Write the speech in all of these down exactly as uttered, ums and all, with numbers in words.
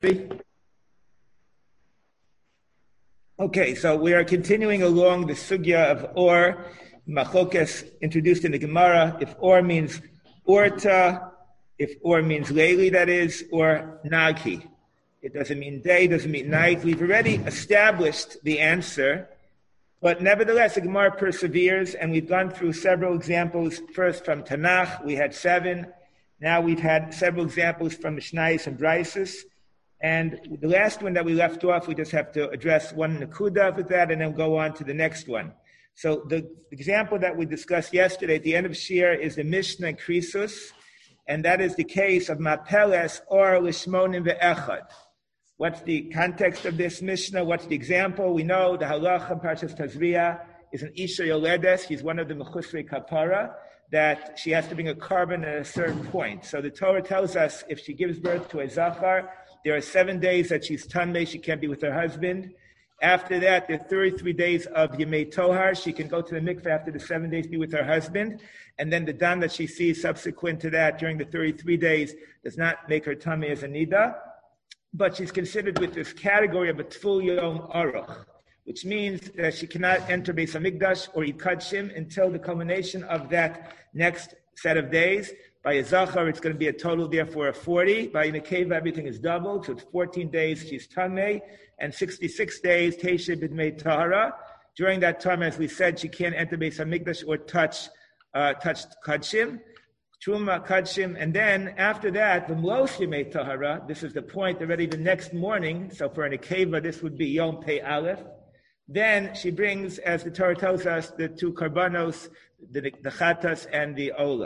Okay, so we are continuing along the sugya of or, machokes introduced in the Gemara. If or means orta, if or means leili, that is, or nagi. It doesn't mean day, doesn't mean night. We've already established the answer, but nevertheless, the Gemara perseveres, and we've gone through several examples. First from Tanakh, we had seven. Now we've had several examples from Mishnayos and Braisos. And the last one that we left off, we just have to address one nakuda with that and then go on to the next one. So the example that we discussed yesterday at the end of Shir is the Mishnah in Krisus, and that is the case of Mapeles or Lishmonim ve'echad. What's the context of this Mishnah? What's the example? We know the halacha Parshas Tazria is an Isha Yoledes. She's one of the Mechusrei Kapara, that she has to bring a carbon at a certain point. So the Torah tells us if she gives birth to a Zachar, there are seven days that she's Tanmei, she can't be with her husband. After that, there are thirty-three days of Yemei Tohar. She can go to the mikveh after the seven days, be with her husband. And then the dam that she sees subsequent to that during the thirty-three days does not make her Tanmei as a Nida. But she's considered with this category of a Tful Yom Aruch, which means that she cannot enter Beis HaMikdash or eat Kadshim until the culmination of that next set of days. By a Zachar, it's going to be a total, therefore, of forty. By a Nekeva, everything is doubled, so it's fourteen days she's Tamei, and sixty-six days Teisha B'dmei Tahara. During that time, as we said, she can't enter Beis HaMikdash or touch, uh, touch Kadshim, Truma, Kadshim, and then after that, the Mlos Yemei Tahara, this is the point already the next morning, so for a Nekeva, this would be Yom Pei Aleph. Then she brings, as the Torah tells us, the two Karbanos, the, the Chatas and the Ola.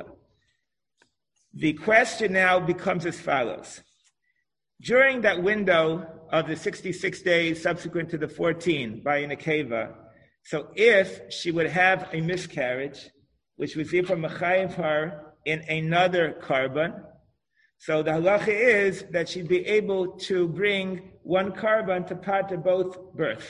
The question now becomes as follows. During that window of the sixty-six days subsequent to the fourteen by a Nekeva, so if she would have a miscarriage, which would be from Mechayev her in another carbon, so the halacha is that she'd be able to bring one carbon to part of both births.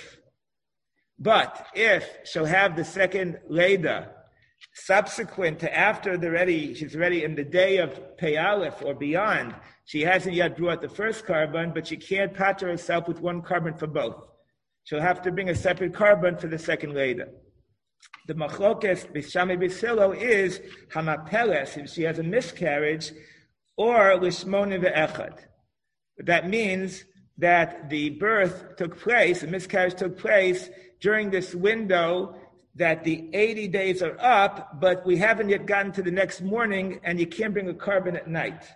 But if she'll have the second Leda subsequent to after the ready, she's ready in the day of Pei Aleph or beyond, she hasn't yet brought the first carbon, but she can't pater herself with one carbon for both. She'll have to bring a separate carbon for the second Leda. The machlokes b'shamei b'silo is hamapeles, if she has a miscarriage, or lishmonim ve'echad. That means that the birth took place, the miscarriage took place during this window that the eighty days are up, but we haven't yet gotten to the next morning, and you can't bring a carbon at night.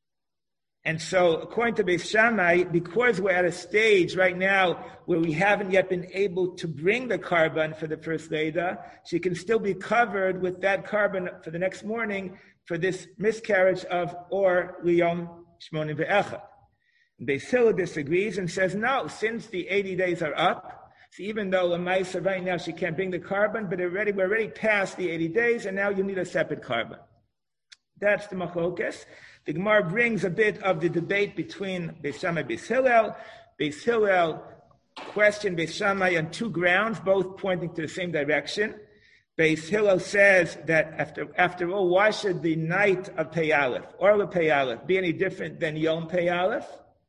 And so, according to Beis Shammai, because we're at a stage right now where we haven't yet been able to bring the carbon for the first Leda, she can still be covered with that carbon for the next morning for this miscarriage of or liyom shmonim ve'echad. Beis Hillel disagrees and says, no, since the eighty days are up, so even though Lamaisa right now she can't bring the carbon, but already we're already past the eighty days, and now you need a separate carbon. That's the machlokes. The Gemara brings a bit of the debate between Beis Shammai and Beis Hillel. Beis Hillel questioned Beis Shammai on two grounds, both pointing to the same direction. Beis Hillel says that after after all, why should the night of Pei Aleph or the Pei Aleph be any different than Yom Pei Aleph?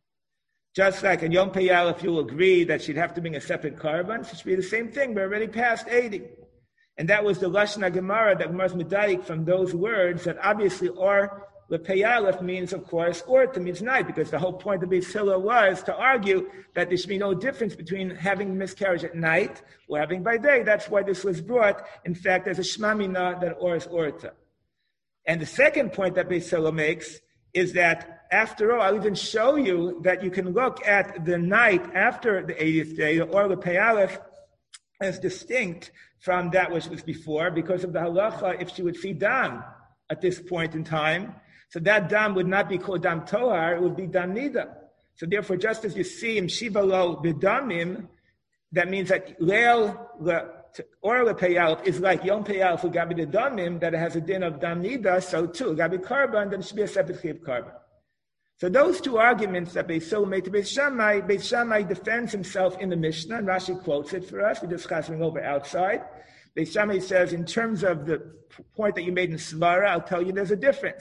Just like in Yom Pei Aleph, you'll agree that she'd have to bring a separate carbon. So it should be the same thing. We're already past eighty. And that was the Lashon HaGemara that Gemara's medayik from those words that obviously or the Pei Aleph means, of course, or it means night, because the whole point of Beis Hillel was to argue that there should be no difference between having miscarriage at night or having by day. That's why this was brought, in fact, as a shmamina that or is orta. And the second point that Beis Hillel makes is that after all, I'll even show you that you can look at the night after the eightieth day, or the Pei Aleph, as distinct from that which was before, because of the halacha, if she would see dam at this point in time, so that dam would not be called dam tohar, it would be dam nida. So therefore, just as you see in shivalo b'damim, that means that leil or the Pei Aleph is like Yom Pei Aleph u'gabi the damim, that it has a din of dam nida, so too, u'gabi carbon, then it should be a separate chiv carbon. So those two arguments that Beis Hillel made to Beis Shammai, Beis Shammai defends himself in the Mishnah, and Rashi quotes it for us. We're discussing over outside. Beis Shammai says, in terms of the point that you made in Svara, I'll tell you there's a difference.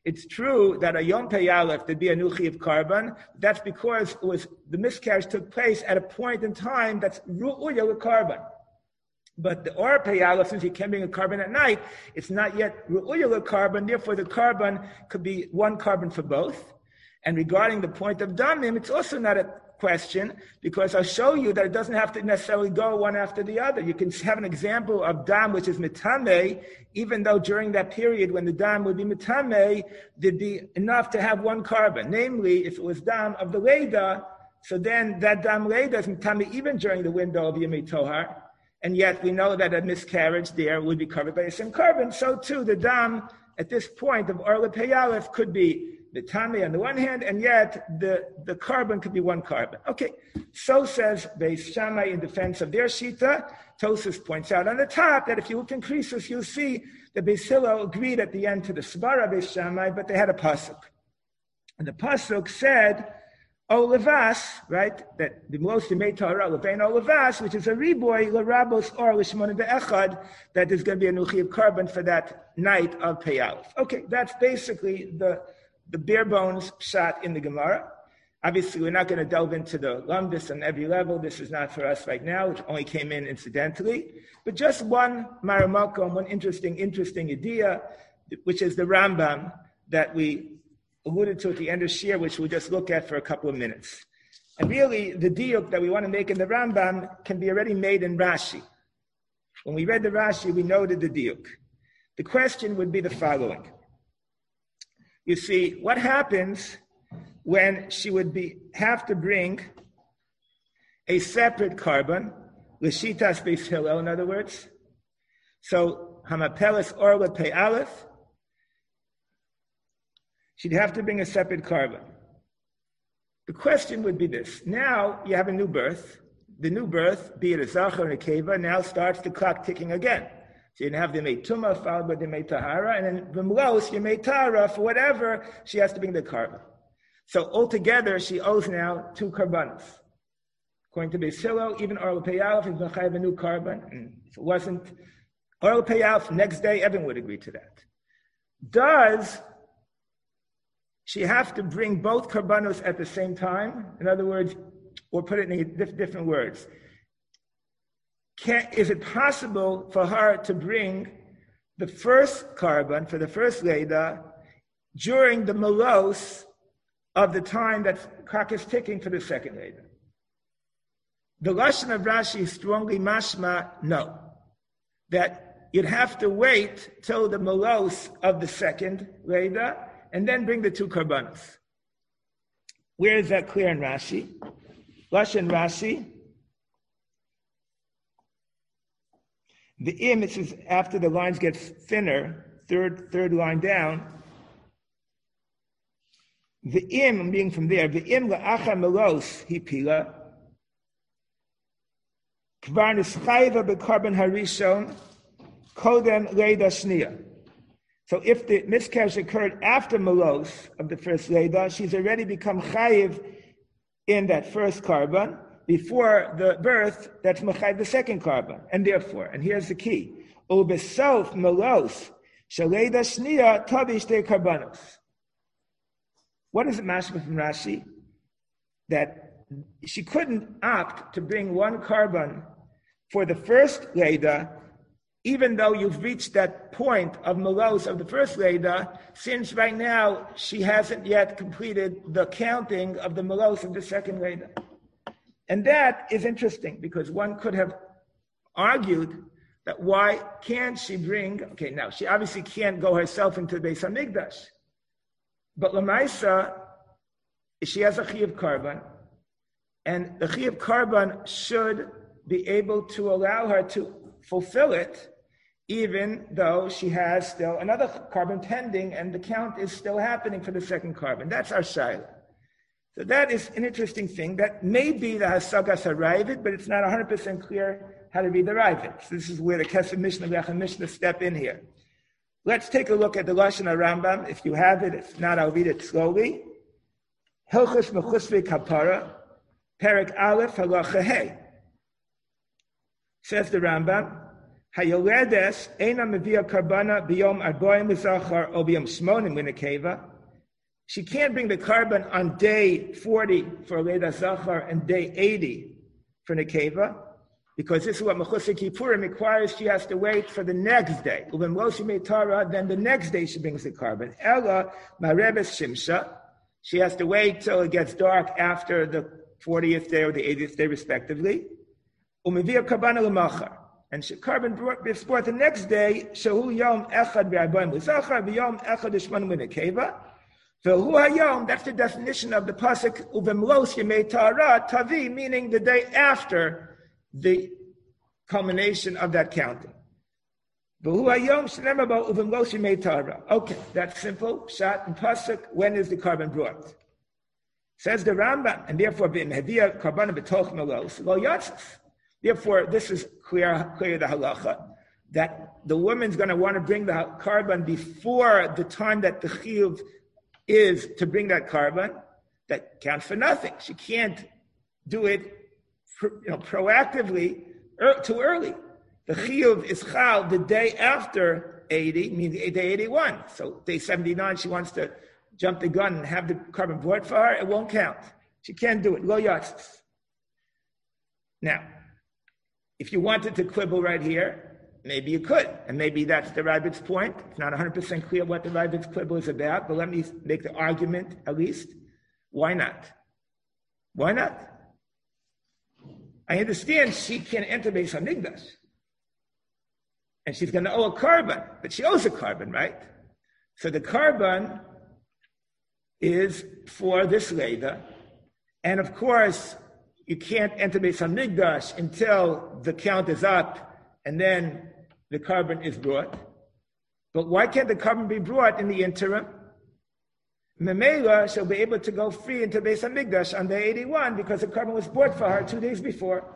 It's true that a Yom Pei Aleph, there'd be a new Chiv Karban. That's because it was the miscarriage took place at a point in time that's Ru'uya with Karban. But the Or Pei Aleph, since you can bring a carbon at night, it's not yet Ru'uya with Karban. Therefore, the carbon could be one carbon for both. And regarding the point of Damim, it's also not a question, because I'll show you that it doesn't have to necessarily go one after the other. You can have an example of dam which is mitame, even though during that period when the dam would be mitame, there'd be enough to have one carbon. Namely, if it was dam of the Leda, so then that dam Leda is mitame even during the window of Yemei Tohar, and yet we know that a miscarriage there would be covered by the same carbon. So too, the dam at this point of Orla Pei Aleph could be the Tami on the one hand, and yet the, the carbon could be one carbon. Okay, so says Beis Shammai in defense of their Shita. Tosfos points out on the top that if you look in Krisus, you'll see that Beis Hillel agreed at the end to the Svara Beis Shammai, but they had a pasuk. And the pasuk said, O Levas, right, that the most Yemei Torah, Levein O Levas, which is a riboy, L'rabos or L'shmonim Be'echad, that there's going to be a Nuchi of carbon for that night of Pei Aleph. Okay, that's basically the the bare bones shot in the Gemara. Obviously, we're not going to delve into the lumdus on every level. This is not for us right now. It only came in incidentally. But just one maramakom, one interesting, interesting idea, which is the Rambam that we alluded to at the end of Shir, which we'll just look at for a couple of minutes. And really, the diuk that we want to make in the Rambam can be already made in Rashi. When we read the Rashi, we noted the diuk. The question would be the following. You see, what happens when she would be have to bring a separate carbon, l'shitas Beis Hillel, in other words? So, hamapeles orla pei aleph, she'd have to bring a separate carbon. The question would be this. Now you have a new birth. The new birth, be it a zachar or a keva, now starts the clock ticking again. So you have the Yemei Tumah followed by the Yemei Tahara, and then V'mlos, Yemei Tahara, for whatever, she has to bring the carbon. So altogether, she owes now two karbanos. According to Beis Hillel, even Orla Pei Aleph is going to have a new carbon. And if it wasn't Orla Pei Aleph, next day, everyone would agree to that. Does she have to bring both karbanos at the same time? In other words, or put it in different words. Can, is it possible for her to bring the first carbon for the first Leda during the malos of the time that clock is ticking for the second Leda? The Lashon of Rashi is strongly mashma, no. That you'd have to wait till the malos of the second Leda and then bring the two karbanos. Where is that clear in Rashi? Lashon Rashi. The im, it says after the lines get thinner, third third line down. The im, being from there, the im la'acha melos hipila. Kvar nischayva bekarban harishon kodem leida shniya. So if the miscarriage occurred after melos of the first leida, she's already become chayiv in that first carbon. Before the birth, that's mechayiv the second carbon. And therefore, and here's the key, ubesof melos shaleda shniya tavish de karbanos. What is it mashma from Rashi? That she couldn't opt to bring one carbon for the first Leda, even though you've reached that point of melos of the first Leda, since right now she hasn't yet completed the counting of the melos of the second Leda. And that is interesting because one could have argued that why can't she bring, okay, now she obviously can't go herself into the Beis HaMikdash, but Lamaisa, she has a Chiyuv Karban, and the Chiyuv Karban should be able to allow her to fulfill it, even though she has still another carbon pending and the count is still happening for the second carbon. That's our shayla. So that is an interesting thing. That may be the Hasagas HaRavid, but it's not one hundred percent clear how to read the Ravid. So this is where the Kesef Mishnah, Lechem Mishnah step in here. Let's take a look at the Lashon HaRambam. If you have it, if not, I'll read it slowly. Hilchos Mechusvei Kapara, Perek Aleph Halacha Hey. Says the Rambam, Hayoledes eina mevia karbana biyom arboim zachar or biyom shmonim minakeva. She can't bring the carbon on day forty for Leda Zachar and day eighty for Nekeva, because this is what Mechusar Kippurim requires. She has to wait for the next day. Uven Loshi Meitara, then the next day she brings the carbon. Ella Marebes Shimsha, she has to wait till it gets dark after the fortieth day or the eightieth day, respectively. Umevia Karbana Lamachar, and she carbon brought forth the next day. Shahu Yom Echad Be'arboim L'Zachar B'Yom Echad Shmon Minekeva. That's the definition of the pasuk uvemlos yemei ta'ara tavi, meaning the day after the culmination of that counting. Okay, that's simple. Pshat and pasuk. When is the carbon brought? Says the Rambam, and therefore b'mhevia karbana b'toch melos lo yatzis. Therefore, this is clear, clear the halacha that the woman's going to want to bring the carbon before the time that the chiyuv is to bring that carbon. That counts for nothing. She can't do it, you know, proactively er, too early. The chiyuv is chal the day after eighty, means day eighty-one. So day seventy-nine, she wants to jump the gun and have the carbon brought for her. It won't count. She can't do it. Lo yatzis. Now, if you wanted to quibble right here, maybe you could, and maybe that's the Rabbit's point. It's not one hundred percent clear what the Rabbit's quibble is about, but let me make the argument at least. Why not? Why not? I understand she can enter Beis HaMikdash, and she's going to owe a carbon, but she owes a carbon, right? So the carbon is for this Leda, and of course, you can't enter Beis HaMikdash until the count is up, and then the carbon is brought. But why can't the carbon be brought in the interim? Memela shall be able to go free into Beis HaMikdash on day eighty-one because the carbon was brought for her two days before.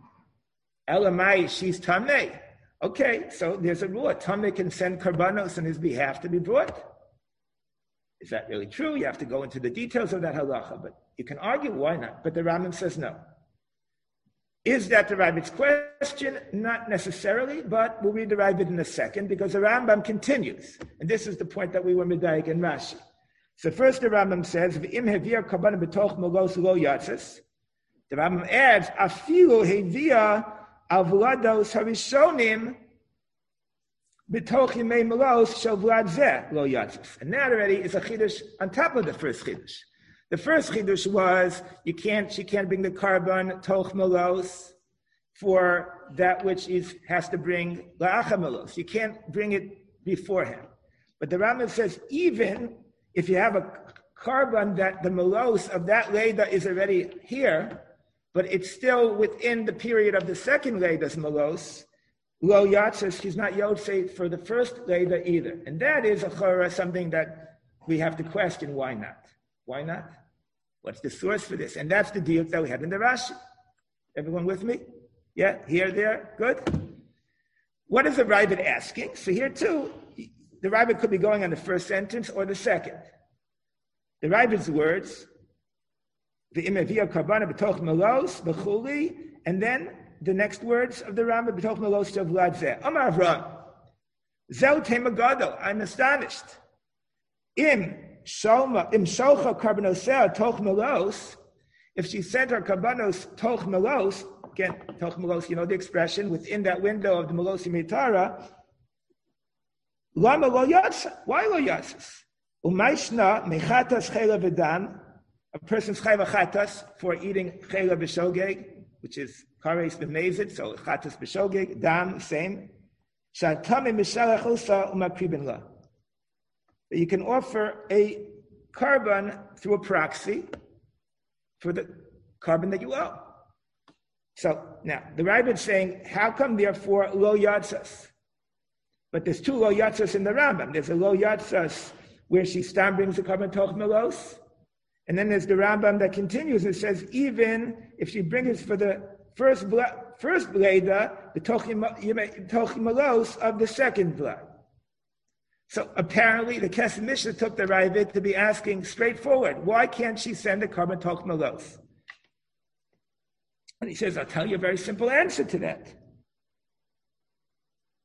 Elamai, she's Tameh. Okay, so there's a rule. Tameh can send karbanos on his behalf to be brought. Is that really true? You have to go into the details of that halacha, but you can argue why not. But the Rambam says no. Is that the Rabbit's question? Not necessarily, but we'll read the Rabbit in a second because the Rambam continues. And this is the point that we were medayik in Rashi. So first the Rambam says, V'im hevia karbana b'toch molos lo yatzis. The Rambam adds, Afilu hevia al vlados harishonim b'toch yimei molos shel vlad zeh lo yatzis. And that already is a chidush on top of the first chidush. The first chidush was you can't, she can't bring the carbon toch melos for that which is has to bring la'acha melos. You can't bring it beforehand. But the Rambam says even if you have a carbon that the melos of that leda is already here, but it's still within the period of the second leda's melos, lo yatzis, she's not yotzei for the first leda either. And that is a chora, something that we have to question. Why not? Why not? What's the source for this? And that's the deal that we had in the Rashi. Everyone with me? Yeah? Here, there? Good? What is the Rabbit asking? So here too, the Rabbit could be going on the first sentence or the second. The Rabbit's words, the imevia karbana b'toch melos b'chuli, and then the next words of the Rambam b'toch melos shel vlad zeh. Amar Avram, zeu tema gadol, I'm astonished. Im Shoma, im sholcha karbanosea toch melos, if she sent her karbanos toch melos, again, toch melos, you know the expression, within that window of the melosi mitara, lama lo yatsa, why lo yatsas? Umayshna mechatas chela v'dam, a person's chayva chatas for eating chela b'shogeg, which is kares b'mezid, so chatas b'shogeg, dam, same. Shatami mishalach osa umakribin la. You can offer a carbon through a proxy for the carbon that you owe. So now the Rabbit is saying, how come therefore lo yatzas? But there's two lo yatzas in the Rambam. There's a lo yatzas where she stam brings the carbon toch melos, and then there's the Rambam that continues and says even if she brings it for the first bla- first bleda, the toch melos of the second blood. So apparently the Kesef Mishnah took the Ravid to be asking straightforward, why can't she send a carbon toch melos? And he says, I'll tell you a very simple answer to that.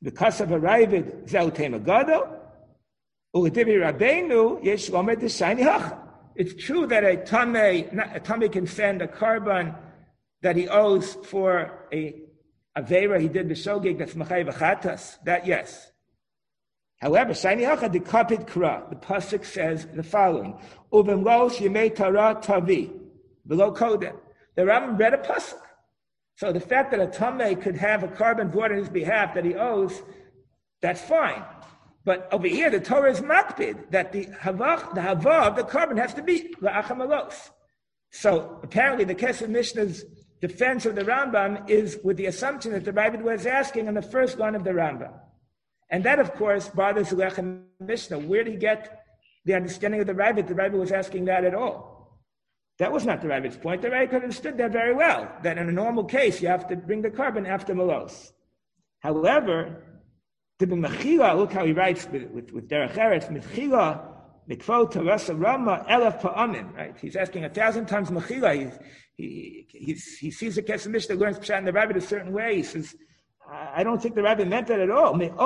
because of a Ravid zel tema gadol, u'ledivrei Rabbeinu yesh lomer d'shayni hacha. It's true that a tamei a tamei can send a carbon that he owes for a avera he did b'shogeg that's machayev chatas. That yes. However, shayni hacha the kapit kra. The pasuk says the following: Uvimlos yemei Torah tavi below kodem. The Rambam read a pasuk. So the fact that a tamei could have a carbon brought on his behalf that he owes, that's fine. But over here, the Torah is makpid that the havach, the hava of the carbon has to be la'achamalos. So apparently, the Kesef Mishnah's defense of the Rambam is with the assumption that the Ravid was asking on the first line of the Rambam, and that, of course, bothers the Lechem Mishnah. Where did he get the understanding of the Ravid? The Ravid was asking that at all. That was not the Ravid's point. The Ravid understood that very well. That in a normal case, you have to bring the carbon after malos. However, to be mechila, look how he writes with, with, with Derech Eretz, mechila, mikvot terasa rama elef pa'amim, right? He's asking a thousand times mechila. He, he, he, he sees the Kesef Mishnah, learns Pshat in the Rabbit a certain way. He says, I don't think the Rabbit meant that at all. In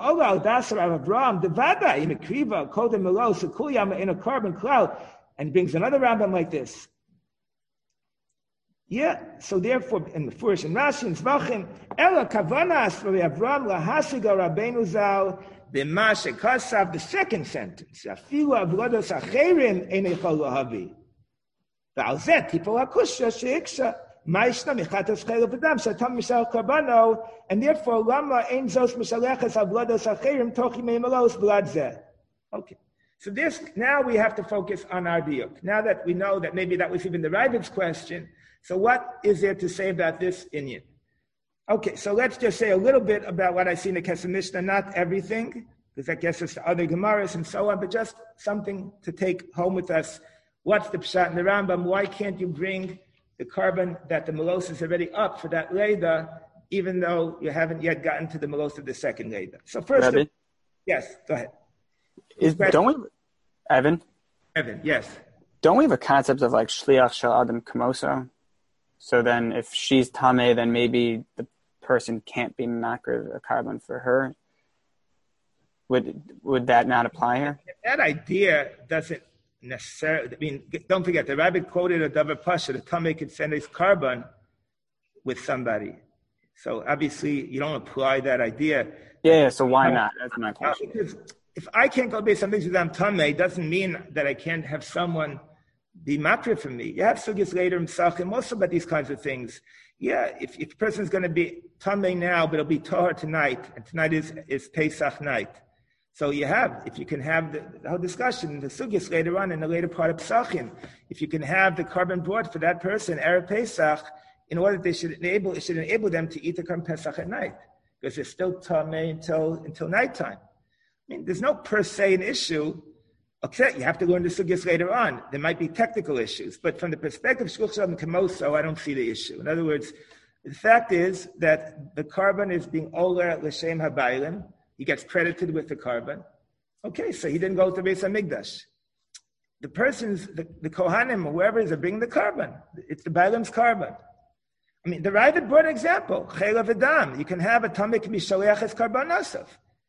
a carbon cloud, and brings another Rambam like this. Yeah, so therefore, in the Furish and Rashi and Zvachim, Ela Kavanas for Avram Lahasiga Rabbeinu Zal B'Mashe Kasav, the second sentence. Afilu Avlodos Acherim Einechol Lahavi. V'Alzet Tipo Hakusha Sheiksha Ma'ishna Michatos Chayil V'Dam Shatam Mishal Karbano, and therefore Lama Ein Zos Mishaleches Avlodos Acherim Tochi Meimalos B'Ladzeh. Okay. So this, now we have to focus on our diuk. Now that we know that maybe that was even the Ravid's question, so what is there to say about this inyan? Okay, so let's just say a little bit about what I see in the Kesef Mishnah, not everything, because that gets us to other Gemaras and so on, but just something to take home with us. What's the Pshat in the Rambam? Why can't you bring the carbon that the Melos is already up for that Leda, even though you haven't yet gotten to the Melos of the second Leda? So first, Rabbi? Of, yes, go ahead. Is, don't we, Evan? Evan, yes. Don't we have a concept of like shliach shel adam kamoso? So then, if she's tameh, then maybe the person can't be makriv a carbon for her. Would would that not apply here? That idea doesn't necessarily. I mean, don't forget the Rabbi quoted a davar pasha. The tameh could send his carbon with somebody. So obviously, you don't apply that idea. Yeah. yeah so why not? That's my question. Because if I can't go based on things with tameh, it doesn't mean that I can't have someone be makriv for me. You have sugis later in Sachim also about these kinds of things. Yeah, if, if a person's going to be tameh now, but it'll be tahor tonight, and tonight is, is Pesach night. So you have, if you can have the, the whole discussion, the sugis later on in the later part of Pesachim, if you can have the carbon brought for that person, Erev Pesach, in order that they should enable, it should enable them to eat the carbon Pesach at night, because they're still tameh until, until nighttime. I mean, there's no per se an issue. Okay, you have to learn the sugis later on. There might be technical issues, but from the perspective of shluch shalom kamoso, I don't see the issue. In other words, the fact is that the carbon is being oler l'shem habaylim. He gets credited with the carbon. Okay, so he didn't go to Beis Hamikdash. The person's, the, the Kohanim, whoever is, are bringing the carbon. It's the Bailim's carbon. I mean, the Ravid brought an example. Chayla v'dam. You can have a tamik mishaleches carbon asaf.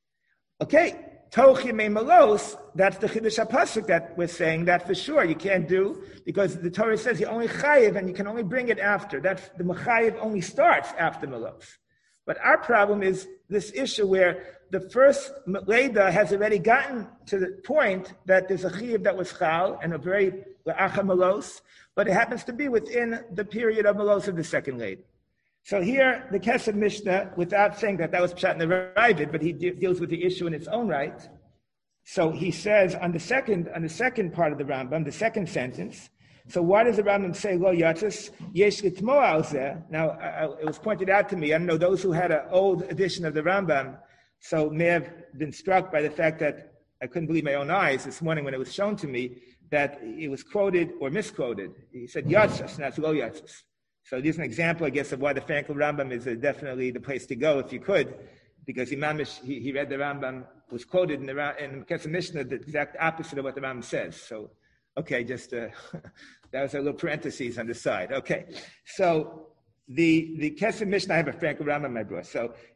Okay. Tochi me'malos, that's the Chiddush HaPasuk that we're saying that for sure you can't do, because the Torah says you only chayiv and you can only bring it after. That's the mechayiv only starts after malos. But our problem is this issue where the first Leda has already gotten to the point that there's a chayiv that was chal and a very la'acha malos, but it happens to be within the period of malos of the second Leda. So here, the Kesef Mishnah, without saying that that was Pshat in the Ravid, but he de- deals with the issue in its own right. So he says on the second, on the second part of the Rambam, the second sentence. So why does the Rambam say Lo Yatzis Yesh Litmo Al Zeh? Now I, I, it was pointed out to me. I don't know those who had an old edition of the Rambam, so may have been struck by the fact that I couldn't believe my own eyes this morning when it was shown to me that it was quoted or misquoted. He said Yatzis, not Lo Yatzis. So this is an example, I guess, of why the Frankel Rambam is uh, definitely the place to go if you could, because Imam, he, he read the Rambam, was quoted in the in the Kesef Mishnah, the exact opposite of what the Rambam says. So, okay, just uh, that was a little parentheses on the side. Okay, so the the Kesef Mishnah, I have a Frankel Rambam, my bro. So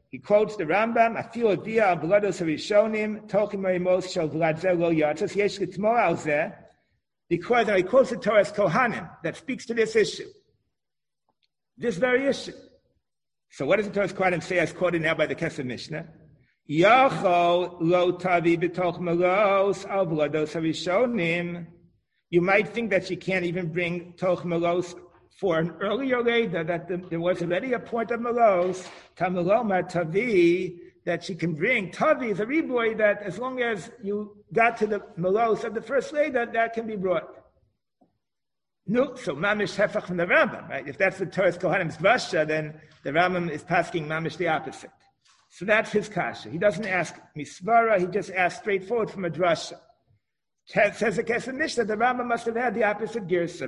he quotes the Rambam, "Afil adia al v'lados harishonim tochim meimos shel v'lad zeh lo yatzos yesh l'tmo al zeh," because and he quotes the Torah's Kohanim that speaks to this issue, this very issue. So what does the Torah's Kohanim say, as quoted now by the Kesef Mishnah? Yachol lo tavi b'toch melos al v'lados harishonim. You might think that she can't even bring toch melos for an earlier Leda, that the, there was already a point of melos, tameloma tavi, that she can bring. Tavi is a riboy that as long as you got to the melos of the first Leda, that can be brought. No, so mamish hefach from the Rambam, right? If that's the Torah's Kohanim's vasha, then the Rambam is pasking mamish the opposite. So that's his kasha. He doesn't ask misvara, he just asks straightforward from a drasha. Says the Kesef Mishnah, the Rambam must have had the opposite girsa.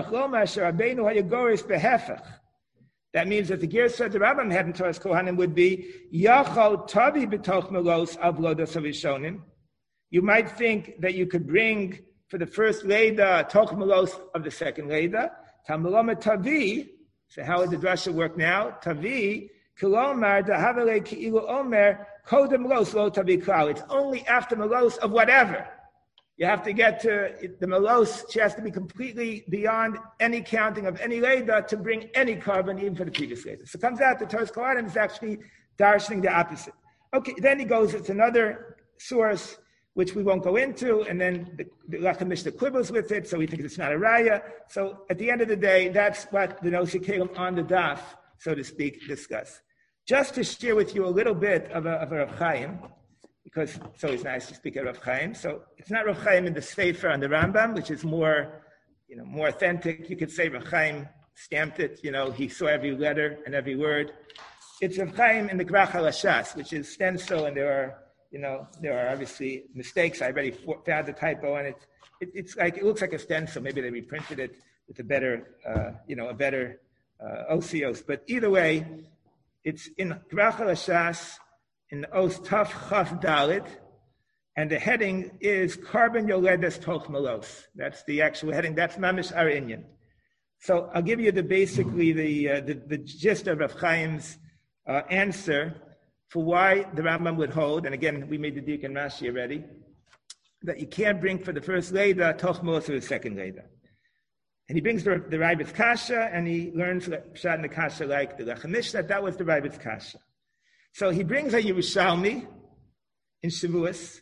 That means that the girsa the Rambam had in Torah's Kohanim would be Yachal Tavi b'toch melos avlodos harishonim. You might think that you could bring for the first Leda toch melos of the second Leda. Tameloma Tavi. So how would the drasha work now? Tavi kilomar dahavale ki'ilu omer kodem melos lo tavi klal. It's only after melos of whatever. You have to get to the melos. She has to be completely beyond any counting of any Leda to bring any carbon, even for the previous Leda. So it comes out the Torah's Kohanim is actually darshaning the opposite. Okay, then he goes, it's another source, which we won't go into, and then the, the Lechem Mishnah quibbles with it, so we think it's not a raya. So at the end of the day, that's what the Nosei Keilim on the daf, so to speak, discuss. Just to share with you a little bit of a, of a Rav Chaim, because it's always nice to speak of Rav Chaim. So it's not Rav Chaim in the Sefer on the Rambam, which is more, you know, more authentic. You could say Rav Chaim stamped it. You know, he saw every letter and every word. It's Rav Chaim in the Grach HaLashas, which is stencil, and there are, you know, there are obviously mistakes. I already found the typo on it. it. It's like, it looks like a stencil. Maybe they reprinted it with a better, uh, you know, a better uh, osios. But either way, it's in Grach HaLashas, in the Os Taf Chaf Dalit, and the heading is Carbon Yoledes Toch Melos. That's the actual heading. That's Mamish Ar Inyan. So I'll give you the basically the uh, the, the gist of Rav Chaim's uh, answer for why the Rambam would hold. And again, we made the Dik and Rashi already, that you can't bring for the first Leda Toch Melos for the second Leda. And he brings the, the Rabbit's Kasha, and he learns Pshat and the Kasha like the Lechem Mishnah. That was the Rabbit's Kasha. So he brings a Yerushalmi in Shavuos,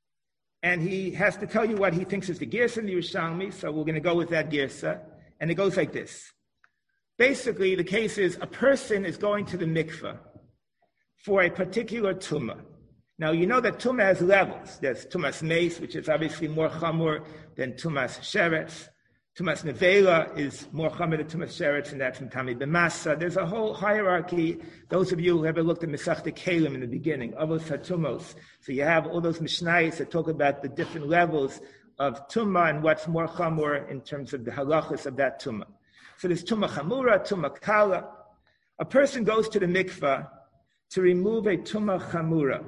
and he has to tell you what he thinks is the Girsa in the Yerushalmi, so we're going to go with that Girsa, and it goes like this. Basically, the case is a person is going to the mikveh for a particular tumah. Now, you know that tumah has levels. There's tumas meis, which is obviously more chamur than tumas sheretz. Tumas nevela is more chamur than tumas sheretz, and that's mitami b'masa. There's a whole hierarchy. Those of you who ever looked at Masechta Kelim in the beginning, avos hatumos, so you have all those mishnayos that talk about the different levels of tumah and what's more chamur in terms of the halachas of that tumah. So there's tumah chamura, tumah kala. A person goes to the mikveh to remove a tumah chamura,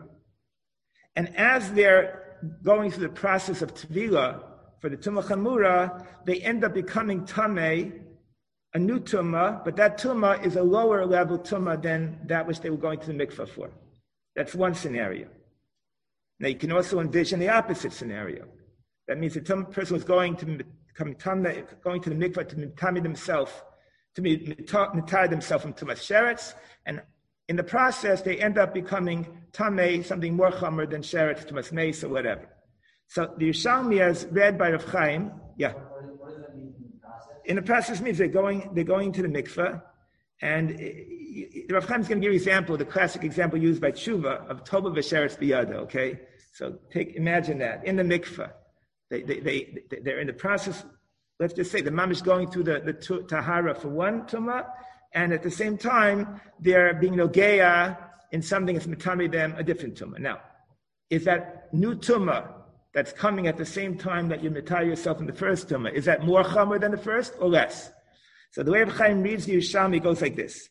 and as they're going through the process of tevilah for the tumah chamura, they end up becoming tameh, a new tumah, but that tumah is a lower level tumah than that which they were going to the mikveh for. That's one scenario. Now you can also envision the opposite scenario. That means the tum- person was going to become tameh, going to the mikveh to tameh themselves, to mitar themselves from tumas sheretz, and in the process they end up becoming tameh, something more chamer than sheretz, tumas meis, or whatever. So the Yerushalmi, as read by Rav Chaim, yeah. What does that mean in the process? In the process means they're going they're going to the mikveh, and the Rav Chaim is going to give you an example, the classic example used by Tshuva of Tova v'Sheretz biyado. Okay, so take imagine that in the mikveh, they they they they're in the process. Let's just say the mom is going through the the tahara for one tumah, and at the same time they're being nogeya in something that's mitami them a different tumah. Now, is that new tumah that's coming at the same time that you mitar yourself in the first tumah, is that more chamer than the first or less? So the way Rav Chaim reads the Yerushalmi goes like this.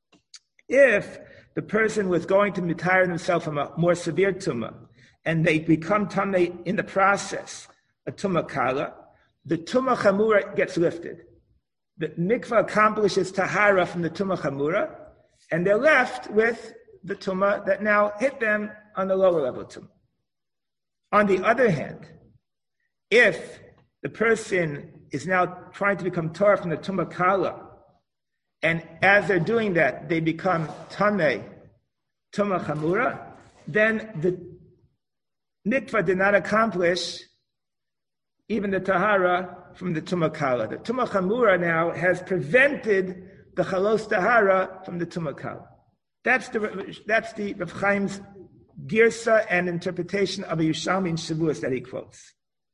If the person was going to mitar themselves from a more severe tumah, and they become tameh in the process, a tumah kala, the tumah chamura gets lifted. The mikvah accomplishes tahara from the tumah chamura, and they're left with the tumah that now hit them on the lower level tumah. On the other hand, if the person is now trying to become Torah from the tumah kala, and as they're doing that, they become tameh, tumah chamura, then the mikvah did not accomplish even the tahara from the tumah kala. The tumah chamura now has prevented the chalos tahara from the tumah kala. That's the that's the Rav Chaim's girsa and interpretation of a Yushalmi in Shavuos that he quotes.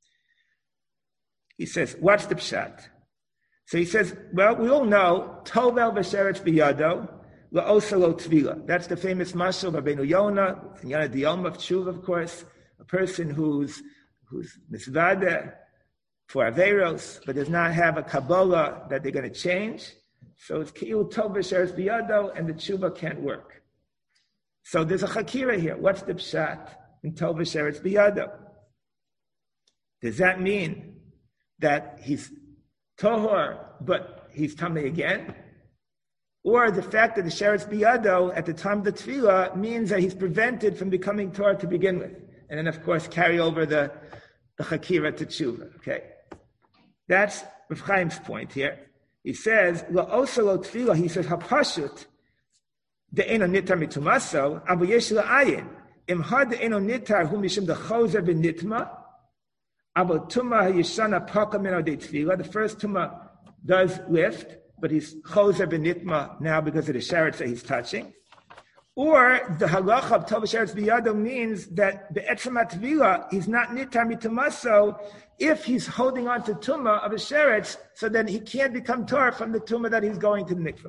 He says, what's the pshat? So he says, well, we all know, Tovel v'sheretz b'yado, la'osa lo tvila. That's the famous mashal of Rabbeinu Yonah, Yonah Diyom of Tshuva, of course, a person who's who's misvadeh for Averos, but does not have a Kabbalah that they're going to change. So it's Ki'u Tov v'sheretz b'yado, and the Tshuva can't work. So there's a Chakira here. What's the pshat in Tov v'sheretz b'yado? Does that mean that he's Tohor, but he's Tameh again? Or the fact that the Sheretz Biyado at the time of the Tefillah means that he's prevented from becoming Torah to begin with. And then, of course, carry over the, the Chakira to Tshuva. Okay. That's Rav Chaim's point here. He says, La'osa lo Tefillah, he says, Hapashut, de'eno nitar mitumaso, abu yesh la'ayin, im had de'eno nitar hu mishim de'chozer v'nitma, abu tumah yishana paka mino de Tefillah, the first tumah does lift, but he's chozer b'nitma now because of the sheretz that he's touching. Or the halacha of tov sheretz biyado means that the etzem tvila he's not nitar mitumaso if he's holding on to tumah of a sheretz, so then he can't become Torah from the tumah that he's going to the mikvah for.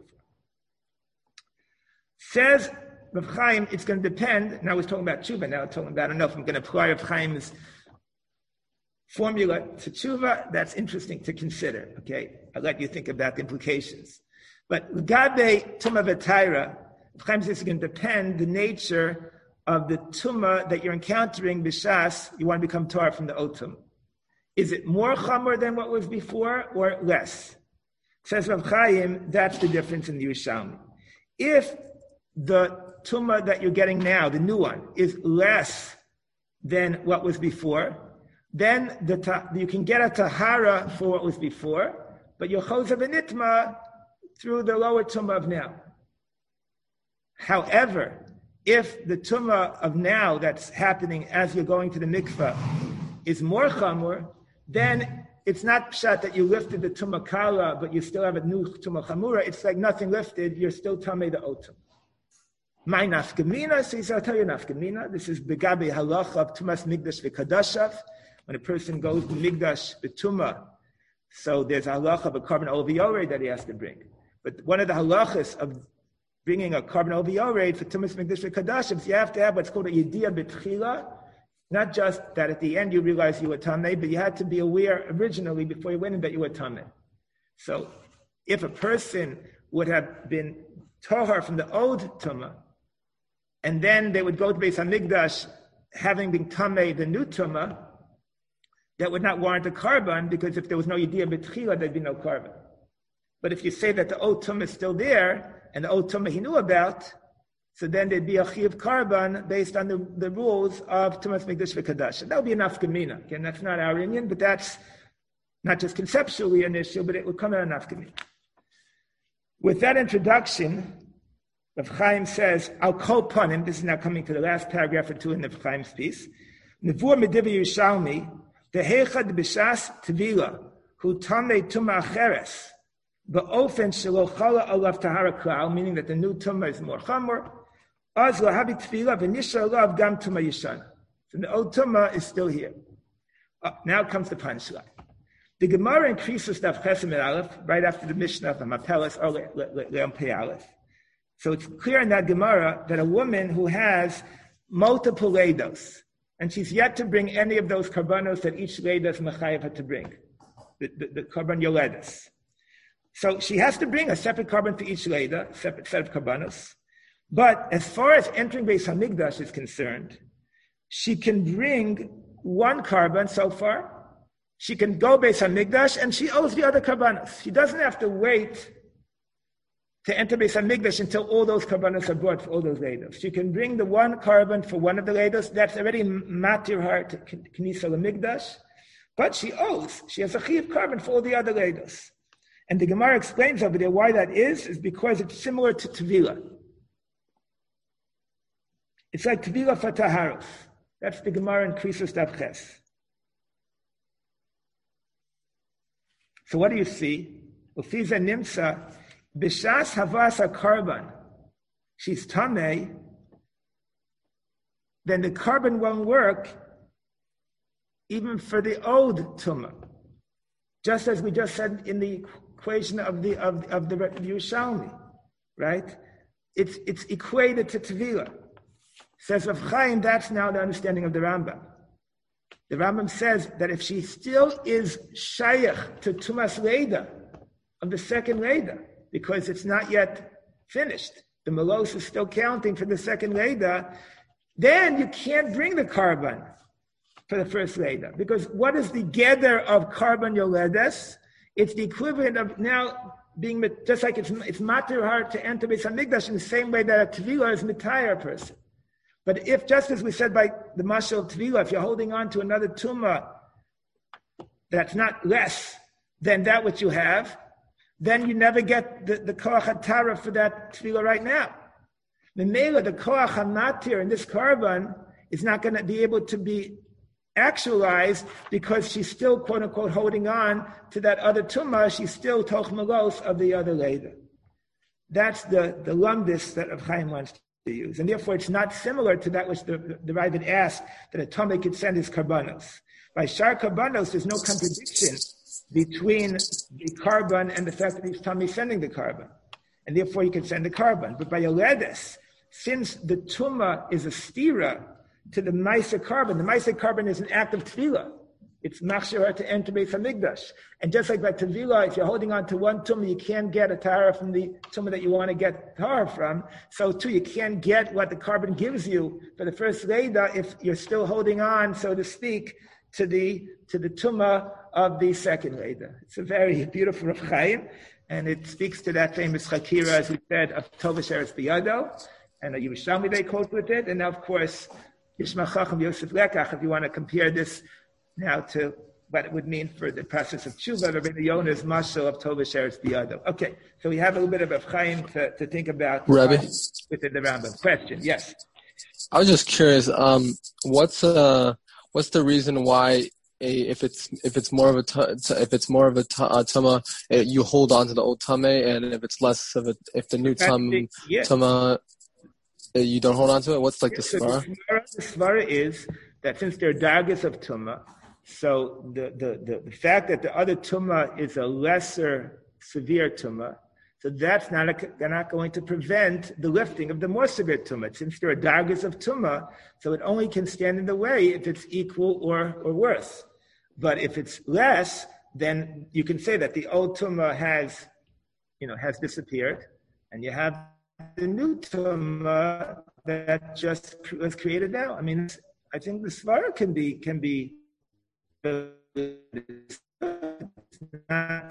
Says Rav Chaim, it's going to depend. Now we're talking about tshuva. Now we're talking about. I don't know if I'm going to apply Rav Chaim's formula to tshuva. That's interesting to consider. Okay, I'll let you think about the implications. But gabe tumah v'taira, Chaim says it's going to depend the nature of the tumah that you're encountering b'shas. You want to become Torah from the otum. Is it more chamor than what was before, or less? Says Rav Chaim, that's the difference in the Yerushalmi. If the tumah that you're getting now, the new one, is less than what was before, then the ta- you can get a tahara for what was before, but you're chozer b'nitma through the lower tumah of now. However, if the tumah of now that's happening as you're going to the mikvah is more chamur, then it's not pshat that you lifted the tumah kala, but you still have a new tumah chamura. It's like nothing lifted. You're still tamei the otum. My nafkamina, so he said, I'll tell you nafkamina. This is begabe halacha of tumas migdash v'kadashav. When a person goes to migdash b'tumah, so there's a halacha of a carbon olviore that he has to bring. But one of the halachas of bringing a carbon olviore for tumas migdash v'kadashav, you have to have what's called a yediyah b'tchila. Not just that at the end you realize you were tameh, but you had to be aware originally before you went in that you were tameh. So if a person would have been tohar from the old tumah, and then they would go to Beis HaMikdash having been tameh the new tumah, that would not warrant a carbon, because if there was no yediyah b'tchila, there'd be no carbon. But if you say that the old tumah is still there, and the old tumah he knew about, so then there'd be a chiyuv carbon based on the, the rules of Tumas Mikdash v'Kadash. That would be an nafkamina. Again, that's not our Indian, but that's not just conceptually an issue, but it would come out of nafkamina. With that introduction, Rav Chaim says, I'll call upon him. This is now coming to the last paragraph or two in Rav Chaim's piece. Nevur medivi Yerushalmi, the heichad b'shas tevila, hu tamei tumah acheres, ba'ofen shelo chala alav tahara klal, meaning that the new tumah is more chamor. So the old tumah is still here. Uh, now comes the punchline. The Gemara increases Daf Chesed Aleph right after the Mishnah of Mapelas or Leon Pei Aleph. So it's clear in that Gemara that a woman who has multiple leidos, and she's yet to bring any of those karbanos that each leidos mechayev had to bring, the, the, the karban yoledas. So she has to bring a separate karban for each leida, separate set of karbanos. But as far as entering Beis HaMikdash is concerned, she can bring one carbon so far. She can go Beis HaMikdash and she owes the other karbanos. She doesn't have to wait to enter Beis Hamikdash until all those karbanos are brought for all those leidos. She can bring the one carbon for one of the leidos. That's already matir her to Knisa L'Mikdash. But she owes. She has a chiv carbon for all the other leidos. And the Gemara explains over there why that is, is because it's similar to Tevila. It's like Tevila for Taharos. That's the Gemara in Krisos Daf Ches. So what do you see? Ufiza Nimsa, Bishas Havasa Karban. She's Tameh. Then the carbon won't work even for the old Tumah. Just as we just said in the equation of the of, of the, the Yerushalmi, right? It's it's equated to Tevila. Says Rav Chaim, that's now the understanding of the Rambam. The Rambam says that if she still is shayach to Tumas Leida, of the second Leida, because it's not yet finished, the Melos is still counting for the second Leida, then you can't bring the carbon for the first Leida. Because what is the gather of carbon yoledes? It's the equivalent of now being, just like it's, it's matir hard to enter Beis Hamikdash in the same way that a Tvila is mitayar person. But if, just as we said by the mashal of Tvila, if you're holding on to another tumah that's not less than that which you have, then you never get the, the koach hatara for that Tvila right now. The mela, the koach hamatir in this carbon is not going to be able to be actualized because she's still, quote unquote, holding on to that other tumah. She's still toch melos of the other later. That's the, the lumdis that Rav Chaim wants to use. And therefore, it's not similar to that which the, the, the Ravid asked that a Tomei could send his karbanos. By shar karbanos, there's no contradiction between the carbon and the fact that he's Tomei sending the carbon. And therefore, you can send the carbon. But by yoledes, since the tumah is a stira to the Maisa carbon, the Maisa carbon is an act of tefillah. It's machshir to enter Beis Hamikdash. And just like by Tevila, if you're holding on to one tumah, you can't get a tahara from the tumah that you want to get tahara from. So too, you can't get what the carbon gives you for the first Leida if you're still holding on, so to speak, to the to the tumah of the second Leida. It's a very beautiful Rav Chaim, and it speaks to that famous Chakira, as we said, of Tovash Eretz Biyado, and a Yerushalmi they quote with it, and now, of course, Yishma Chacham Yosef Lekach, if you want to compare this now to what it would mean for the process of tshuva, Rabbeinu Yonah's mashal of Tova Sheretz Biyado. Okay, so we have a little bit of a chaim to, to think about Rabbi. within the Rambam. Question, yes. I was just curious. Um, what's uh, what's the reason why a, if it's if it's more of a t- if it's more of a t- uh, tama, uh, you hold on to the old tame, and if it's less of a if the new tam yes. tama, uh, you don't hold on to it. What's like the so svara? The svara is that since there are dagas of tumah, so the, the, the, the fact that the other tumah is a lesser severe tumah, so that's not a, not going to prevent the lifting of the more severe tumah. Since there are dagas of tumah, so it only can stand in the way if it's equal or, or worse. But if it's less, then you can say that the old tumah has, you know, has disappeared, and you have the new tumah that just was created now. I mean, I think the svara can be can be. It's not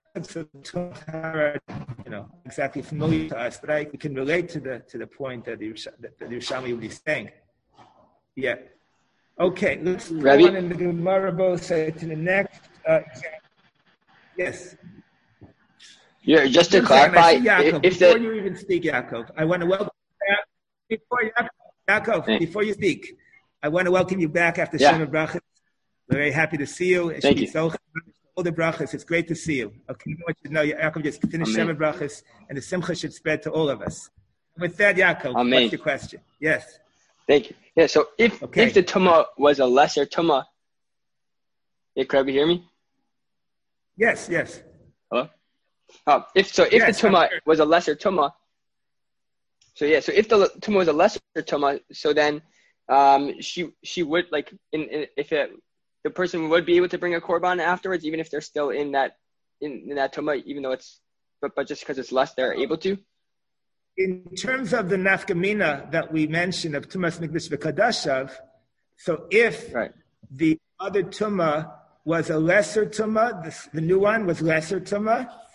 you know exactly familiar to us, but I we can relate to the to the point that the that the Yerushalmi would be saying. Yeah. Okay. Let's go on in the Gemara both say to the next. Uh, yes. Yeah. Just to clarify, Yaakov, if before the... you even speak, Yaakov, I want to welcome before Yaakov, Yaakov hey. before you speak, I want to welcome you back after yeah. Shem Brachas. We're very happy to see you. Thank you. So, all the brachas, it's great to see you. Okay, I want you to know, Yaakov just finished Shem Brachas, and the simcha should spread to all of us. With that, Yaakov, Amen. What's your question? Yes. Thank you. Yeah, so if okay. if the tumah was a lesser tumah, yeah, can you hear me? Yes, yes. Hello? Oh, if so, if yes, the tumah was a lesser tumah, so yeah, so if the tumah was a lesser tumah, so then um, she she would like in, in if it. The person would be able to bring a korban afterwards, even if they're still in that in, in that tumah, even though it's, but but just because it's less, they're able to. In terms of the nafkamina that we mentioned of tumas mikdash v'kadashav, so if right. the other tumah was a lesser tumah, the, the new one was lesser tumah,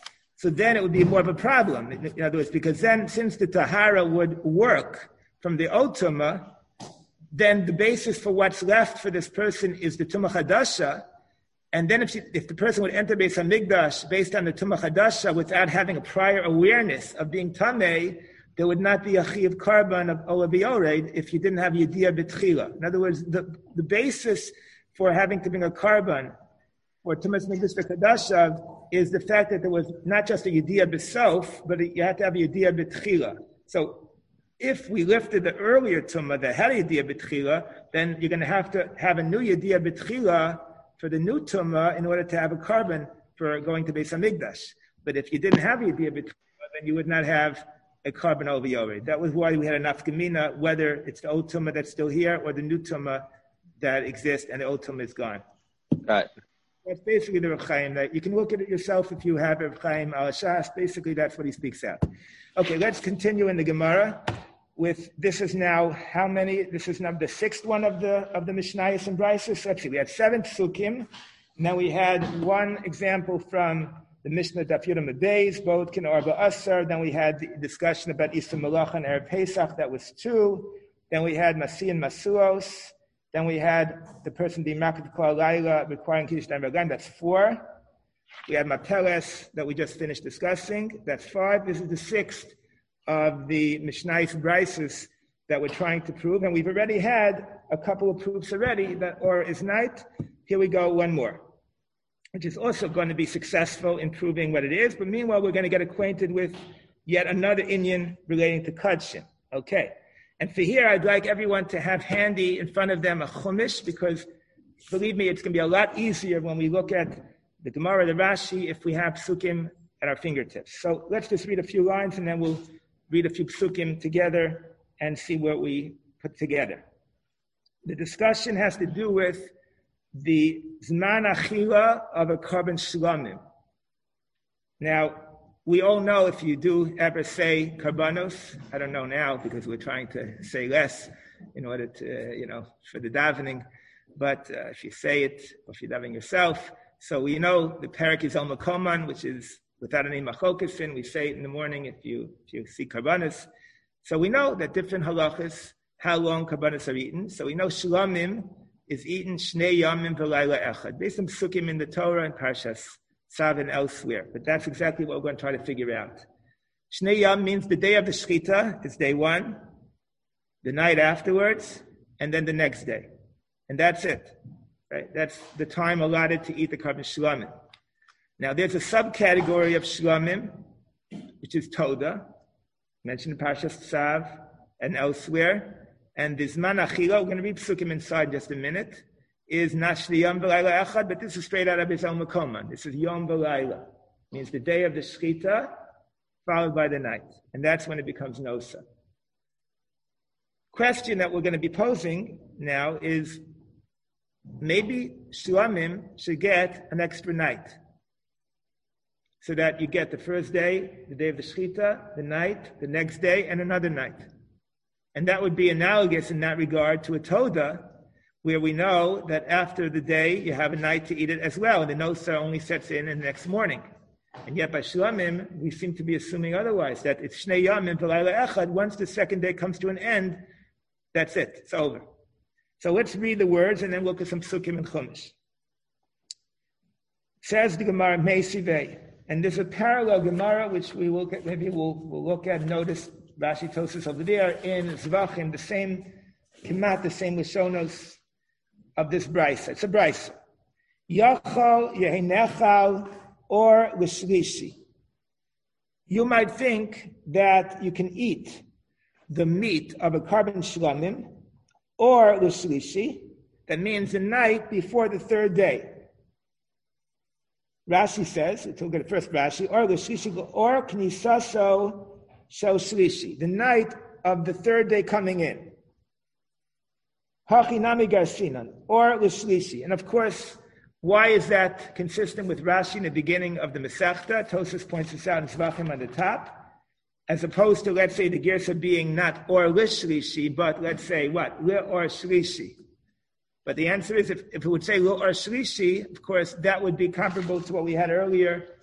So then it would be more of a problem. In other words, because then since the tahara would work from the old tumah, then the basis for what's left for this person is the tumah chadasha. And then if, she, if the person would enter Beis Hamikdash based on the tumah chadasha without having a prior awareness of being tamei, there would not be a chiyuv karban of ola b'yored if you didn't have yediyah b'tchila. In other words, the, the basis for having to bring a karban for tumas mikdash v'chadasha is the fact that there was not just a yediyah b'sof, but you had to have a yediyah b'tchila. So if we lifted the earlier tumah that had a yediyah b'tchila, then you're going to have to have a new yediyah b'tchila for the new tumah in order to have a karban for going to Beis Hamikdash. But if you didn't have a yediyah b'tchila, then you would not have a karban over yored. That was why we had a nafkamina, whether it's the old tumah that's still here or the new tumah that exists and the old tumah is gone. Right. That's basically the Reb Chaim. That you can look at it yourself if you have Reb Chaim al Shas. Basically, that's what he speaks out. Okay, let's continue in the Gemara with, this is now how many? This is now the sixth one of the of the Mishnayos and Braisos. Let's see, we had seven psukim. Now we had one example from the Mishnah Daf Yudam Beis, Bodkin Arba Asar. Then we had the discussion about Isur Malacha and Erev Pesach. That was two. Then we had Masi and Masuos. Then we had the person being Makat Kol Laila requiring Kiddush Dam Raglan. That's four. We had Mateles that we just finished discussing. That's five. This is the sixth of the Mishnayos Braisos that we're trying to prove. And we've already had a couple of proofs already that Or is night. Here we go, one more, which is also going to be successful in proving what it is. But meanwhile, we're going to get acquainted with yet another inyan relating to Kadshin. Okay. And for here, I'd like everyone to have handy in front of them a chumash, because believe me, it's going to be a lot easier when we look at the Gemara, the Rashi, if we have psukim at our fingertips. So let's just read a few lines and then we'll read a few psukim together and see what we put together. The discussion has to do with the Zman Achila of a karban shlamim. Now, we all know if you do ever say karbanos, I don't know now because we're trying to say less in order to, uh, you know, for the davening, but uh, if you say it, or if you're davening yourself, so we know the parak is al makoman, which is without any machokesin. We say it in the morning if you if you see karbanos. So we know that different halachas, how long karbanos are eaten. So we know shlamim is eaten shnei yamim v'layla echad. There's some sukkim in the Torah and Parshas Tzav and elsewhere, but that's exactly what we're going to try to figure out. Shnei yam means the day of the shechita is day one, the night afterwards, and then the next day, and that's it. Right? That's the time allotted to eat the karban shlamim. Now, there's a subcategory of shlamim, which is toda, mentioned in Parshas Tzav and elsewhere. And the Zman Achila, we're going to read psukim inside just a minute, is Nashli Yom V'Layla Echad, but this is straight out of his own Makoman. This is Yom V'Layla. Means the day of the Shechita, followed by the night. And that's when it becomes Nosa. Question that we're going to be posing now is, maybe Shlamim should get an extra night. So that you get the first day, the day of the Shechita, the night, the next day, and another night. And that would be analogous in that regard to a Toda, where we know that after the day, you have a night to eat it as well. And the Nosa only sets in in the next morning. And yet by Shlamim, we seem to be assuming otherwise, that it's Shnei Yamim V'Layla Echad. Once the second day comes to an end, that's it. It's over. So let's read the words and then look at some Sukkim and Chumash. Says the Gemara, Meisivei. And there's a parallel Gemara, which we will get, maybe we'll, we'll look at, notice Rashi Tosas over there in Zvachim, the same Kemat, the same Lishonos of this Brisa. It's a Brisa. Yachal Yehinechal or L'shlishi. You might think that you can eat the meat of a karban shlamim or L'shlishi. That means the night before the third day. Rashi says, let's look at the first Rashi, or L'shlishi, or Knisaso Shel Shlishi, the night of the third day coming in. Hachinami Garsinan, or L'shlishi. And of course, why is that consistent with Rashi in the beginning of the Masechta? Tosas points this out in Zvachim on the top. As opposed to, let's say, the Girsa being not or L'shlishi, but let's say what? Li or Shlishi. But the answer is, if, if it would say Li or Shlishi, of course, that would be comparable to what we had earlier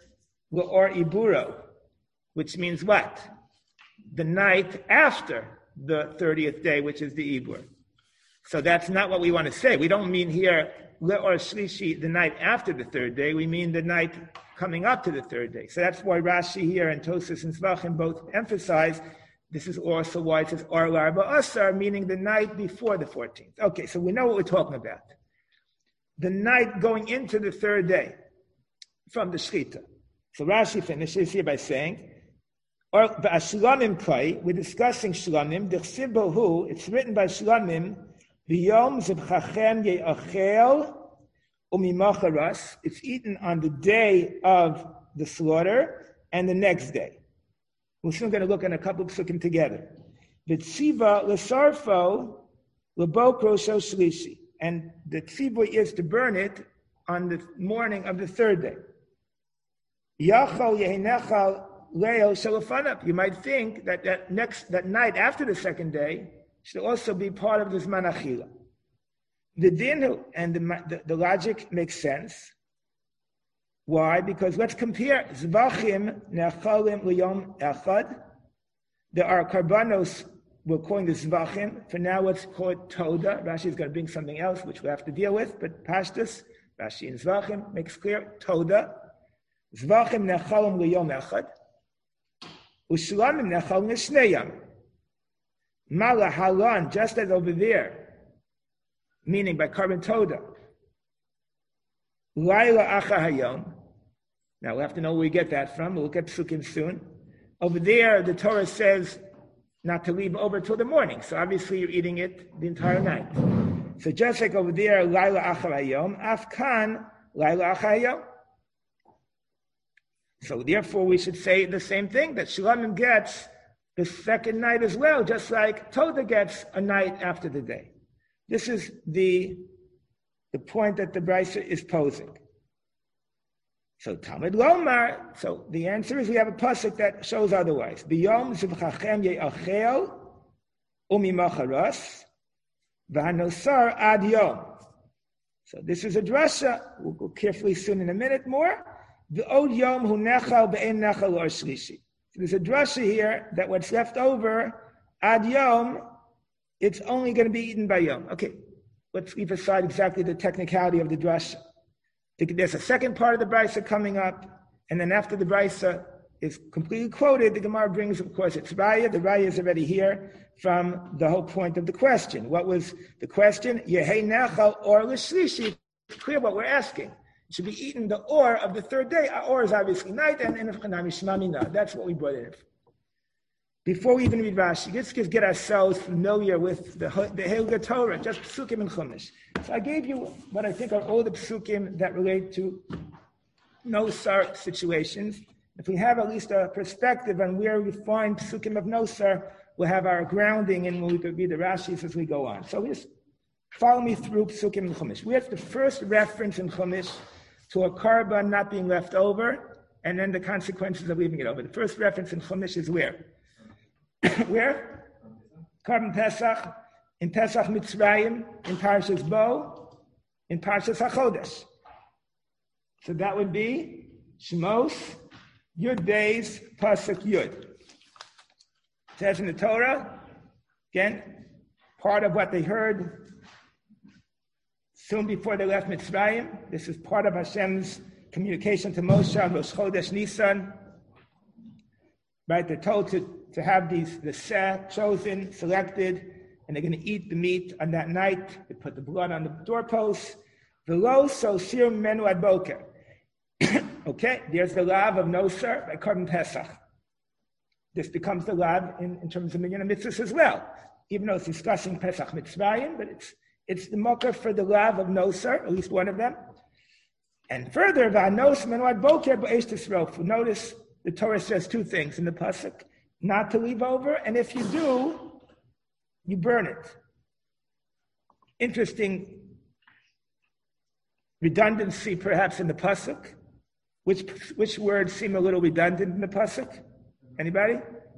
or iburo, which means what? The night after the thirtieth day, which is the ibur. So that's not what we want to say. We don't mean here le'or shlishi, the night after the third day. We mean the night coming up to the third day. So that's why Rashi here and Tosas and Zvachim both emphasize this is also why it says or l'arba asar, meaning the night before the fourteenth. Okay, so we know what we're talking about. The night going into the third day from the Shechita. So Rashi finishes here by saying, or Shlamim Kai, we're discussing Shlamim, Dechsibohu, it's written by Shlamim, V'yom zebchachem ye'achel umimacharas, it's eaten on the day of the slaughter and the next day. We're soon going to look at a couple of psukim together. V'tziva l'sarfo l'bokro shel shlishi, and the tzibur is to burn it on the morning of the third day. Yachal yehinechal leo shalafanap. You might think that that next that night after the second day should also be part of the zman achila. The din and the, the, the logic makes sense. Why? Because let's compare zvachim nechalim liyom echad. There are karbanos. We're calling this zvachim. For now, let's call it toda. Rashi is going to bring something else, which we have to deal with. But pashtus, Rashi and zvachim makes clear toda. Zvachim nechalim liyom echad. Ushlamim nechalim l'shnei. Mala halan, just as over there, meaning by carbon toda. Laila acha hayom. Now we'll have to know where we get that from. We'll look at psukim soon. Over there, the Torah says not to leave over till the morning. So obviously you're eating it the entire night. So just like over there, Laila acha hayom, afkan Laila acha hayom. So therefore we should say the same thing, that Shlamim gets the second night as well, just like Toda gets a night after the day. This is the, the point that the Brisa is posing. So Talmud Lomar, so the answer is we have a pasuk that shows otherwise. B'yom zivchachem ye'achel umimacharas v'hanosar ad yom. So this is a drasha. We'll go carefully soon in a minute more. V'od yom hu nechal be'en nechal or shlishi. There's a drasha here that what's left over, ad yom, it's only going to be eaten by yom. Okay, let's leave aside exactly the technicality of the drasha. There's a second part of the Brisa coming up, and then after the Brisa is completely quoted, the Gemara brings, of course, its Raya. The Raya is already here from the whole point of the question. What was the question? Yehei nechal or l'shlishi. It's clear what we're asking. It should be eaten the or of the third day. Or is obviously night, and and that's what we brought in. Before we even read Rashi, let's just get ourselves familiar with the the Hilga Torah, just Psukim and Chumash. So I gave you what I think are all the Psukim that relate to Nosar situations. If we have at least a perspective on where we find Psukim of Nosar, we'll have our grounding and we could read the Rashis as we go on. So just follow me through Psukim and Chumash. We have the first reference in Chumash to a karban not being left over, and then the consequences of leaving it over. The first reference in Chumash is where? Where? Karban Pesach, in Pesach Mitzrayim, in Parshas Bo, in Parshas HaChodesh. So that would be Shemos, Yud Beis, Pasuk Yud. It says in the Torah, again, part of what they heard soon before they left Mitzrayim. This is part of Hashem's communication to Moshe on Rosh Chodesh Nisan. Right, they're told to, to have these the seh chosen, selected, and they're going to eat the meat on that night. They put the blood on the doorposts. V'lo sosir menu ad boker. Okay, there's the lav of Nosar by Karban Pesach. This becomes the lav in, in terms of Minyan Mitzvahs as well, even though it's discussing Pesach Mitzrayim, but it's it's the mocker for the lav of Nosar, at least one of them. And further, v'anos menu ad boker b'eish tisrofu. Notice the Torah says two things in the pasuk: not to leave over, and if you do, you burn it. Interesting redundancy, perhaps, in the pasuk. Which which words seem a little redundant in the pasuk? Anybody?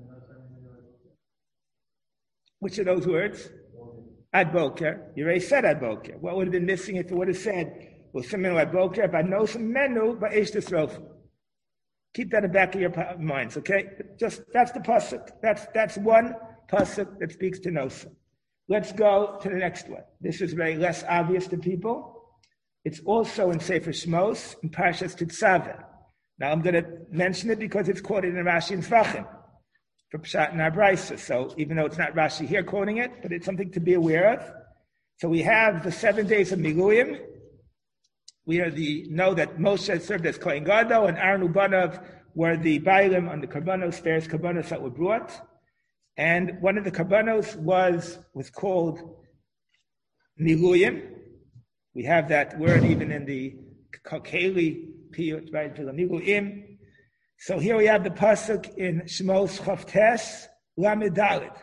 Which of those words? Ad boker. You already said ad boker. What would have been missing if it would have said, well, simenu ad boker, but no simenu ba'esh tisrofu. Keep that in the back of your minds, okay? Just that's the pasuk. That's that's one pasuk that speaks to Nosa. Let's go to the next one. This is very less obvious to people. It's also in Sefer Shmos in Parshas Tetzaveh. Now I'm going to mention it because it's quoted in Rashi and Zvachim for Pshat and Abraisa. So even though it's not Rashi here quoting it, but it's something to be aware of. So we have the seven days of Miluyim. We are the know that Moshe served as Kohen Gadol and Aaron Ubanav were the Bailim on the Karbanos, various Karbanos that were brought. And one of the Karbanos was was called Miluyim. We have that word even in the Kokeli Piyut, right? Miluyim. So here we have the pasuk in Shmos Chavtes Lamed Dalet.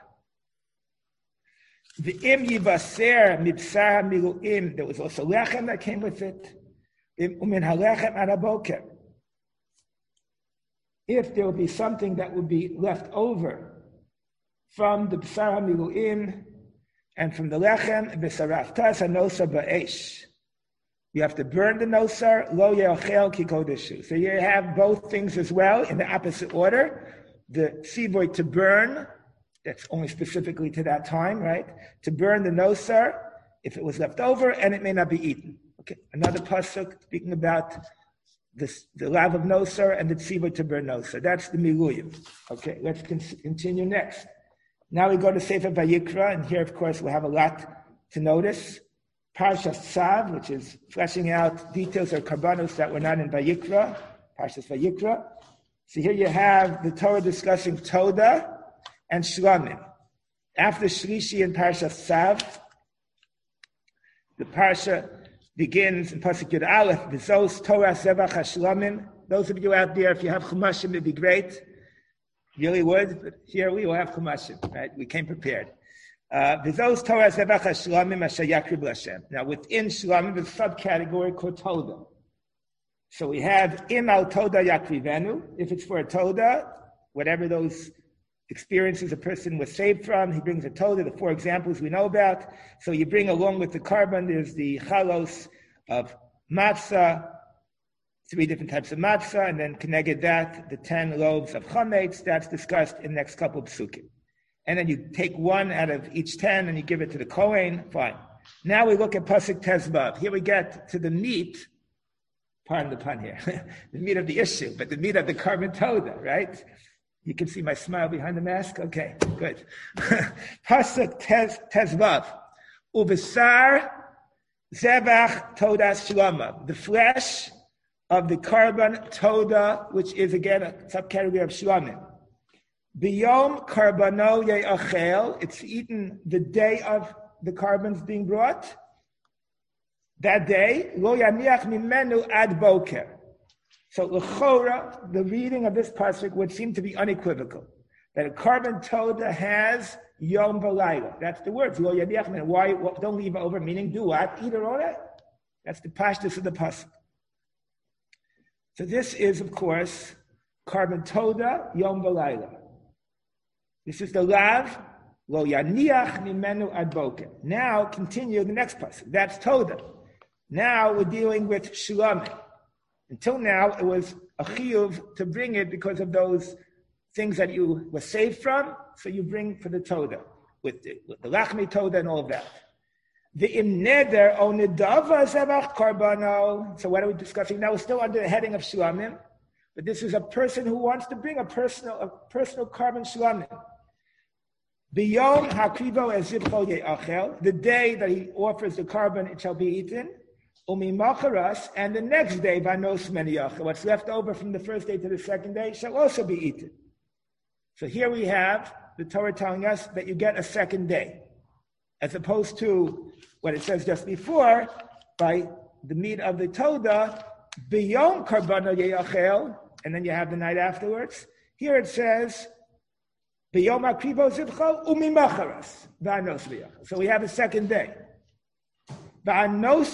The im yivaser mibsar miluim. There was also lechem that came with it. Umin halechem araboker. If there would be something that would be left over from the b'sar miluim and from the lechem, v'saraftas hanosa ba'esh. You have to burn the nosar, lo ye'ochel ki kodeshu. So you have both things as well in the opposite order. The tzivoy to burn, that's only specifically to that time, right? To burn the nosar if it was left over and it may not be eaten. Okay, another pasuk speaking about this, the lav of nosar and the tzivoy to burn nosar. That's the miluyim. Okay, let's con- continue next. Now we go to Sefer Vayikra, and here, of course, we'll have a lot to notice. Parshas Tzav, which is fleshing out details of karbanos that were not in Vayikra, Parshas Vayikra. So here you have the Torah discussing Toda and Shlamim. After Shlishi and Parshas Tzav, the Parsha begins in Pasuk Yud Aleph, V'zos Torah Zevach HaShlamim. Those of you out there, if you have Chumashim, it'd be great. Really would, but here we will have Chumashim, right? We came prepared. V'zos Torah Zevach HaShlamim Asher Yakrib L'Hashem. Now within Shlamim, there's a subcategory called Toda. So we have Im Al Toda Yakrivenu. If it's for a Toda, whatever those experiences a person was saved from, he brings a Toda, the four examples we know about. So you bring along with the carbon, there's the chalos of matzah, three different types of matzah, and then connected that, the ten loaves of chametz, that's discussed in the next couple of psukim. And then you take one out of each ten and you give it to the Kohen, fine. Now we look at Pasuk Tezvav. Here we get to the meat, pardon the pun here, the meat of the issue, but the meat of the carbon Toda, right? You can see my smile behind the mask? Okay, good. Pasuk tez, Tezvav. Ubesar Zevach Todas Shlama. The flesh of the carbon Toda, which is again a subcategory of Shlamim. Biyom Karbano Ye'achel. It's eaten the day of the carbons being brought. That day, Lo Yaniach Mimenu Ad Boker. So, l'chora, the reading of this pasuk would seem to be unequivocal. That a carbon Toda has yom v'layla. That's the words. Lo yadiach min. Why? Don't leave over. Meaning, do what? Eat it all that. That's the pashtus of the pasuk. So this is, of course, carbon Toda yom v'layla. This is the lav. Lo yaniach mimenu ad boker. Now continue the next pasuk. That's Toda. Now we're dealing with shlamim. Until now, it was a chiyuv to bring it because of those things that you were saved from, so you bring for the Toda, with the, with the lachmi Toda and all of that. The im neder o nedava zevach karbano. So what are we discussing now? We're still under the heading of shlamim, but this is a person who wants to bring a personal, a personal carbon shlamim. Biyom hakrivo ezivcho ye'achel. The day that he offers the carbon, it shall be eaten. Umimacharas, and the next day, vanos meniyach, what's left over from the first day to the second day shall also be eaten. So here we have the Torah telling us that you get a second day, as opposed to what it says just before, by the meat of the Toda, biyom karbano ye'achel, and then you have the night afterwards. Here it says, biyom akrivo zivcho umimacharas, vanos meniyach. So we have a second day. What's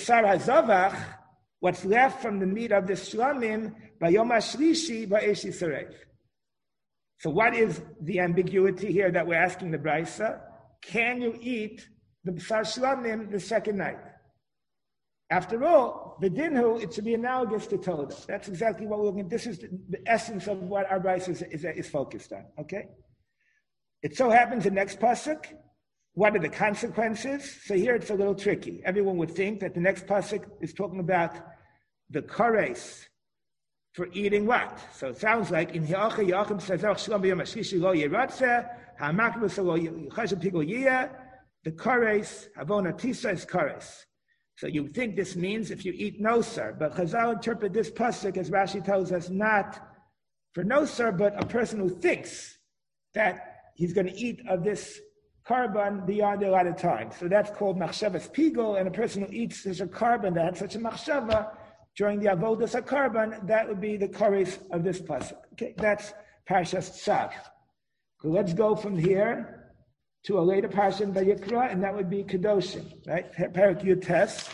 left from the meat of the shlamim, bayom hashlishi ba'esh yisaref. So what is the ambiguity here that we're asking the Brisa? Can you eat the b'sar shlamim the second night? After all, all. V'dinhu, it should be analogous to Toda. That's exactly what we're looking at. This is the, the essence of what our Bryce is, is, is focused on, okay? It so happens the next pasuk, what are the consequences? So here it's a little tricky. Everyone would think that the next pasuk is talking about the kares for eating what? So it sounds like in Hiacha Yachim Sazach Shalom B'Yom HaShishi Lo Yeratze HaMakbus Lo Yechashem Pigol Yiyah. The kares Havona Tisa is kares. So you think this means if you eat nosar, but Chazal interpret this pasuk as Rashi tells us not for nosar, but a person who thinks that he's going to eat of this carbon beyond a lot of time. So that's called machshavas pigol, and a person who eats such a carbon that had such a machshava during the avodas carbon, that would be the kares of this pasuk. Okay, that's Parshas Tzav. So let's go from here to a later parsha in Vayikra, and that would be Kedoshim, right? Parak Yutes.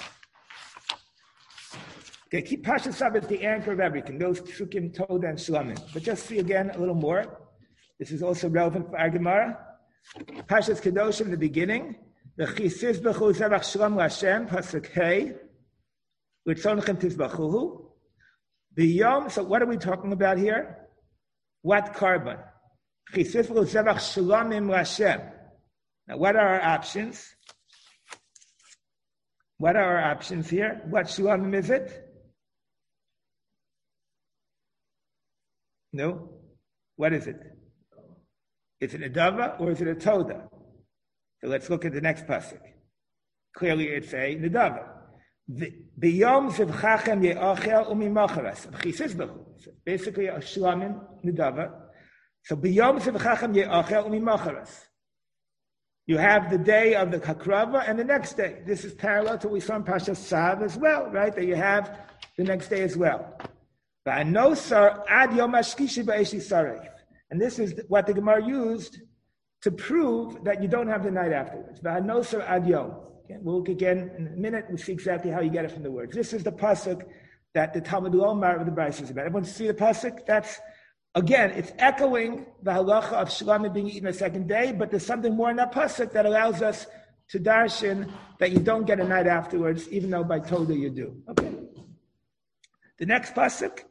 Okay, keep Parshas Tzav as the anchor of everything, those Psukim, Toda, and Shlamim. But just see again a little more. This is also relevant for our Gemara. Parshas Kedoshim in the beginning. The Chisiz B'chu Zevach Shlam L'Hashem, Pasuk Hey. L'tzonechem Tizbachuhu. The Yom, so what are we talking about here? What carbon? Chisiz B'chu Zevach Shlamim L'Hashem. Now, what are our options? What are our options here? What shlamim is it? No? What is it? Is it a dava or is it a toda? So let's look at the next pasuk. Clearly it's a nedava. B'yom zivchachem ye'achel u'mimacharas. Basically a shlamim nedava. So b'yom zivchachem ye'achel u'mimacharas. You have the day of the Hakrava and the next day. This is parallel to what we saw in Parshas Tzav as well, right? That you have the next day as well. And this is what the Gemara used to prove that you don't have the night afterwards. We'll look again in a minute. We'll see exactly how you get it from the words. This is the pasuk that the Talmud Lomar of the Bryce is about. Everyone see the pasuk? That's Again, it's echoing the halacha of shlamim being eaten the second day, but there's something more in that pasuk that allows us to darshan that you don't get a night afterwards, even though by Toda you do. Okay. The next pasuk,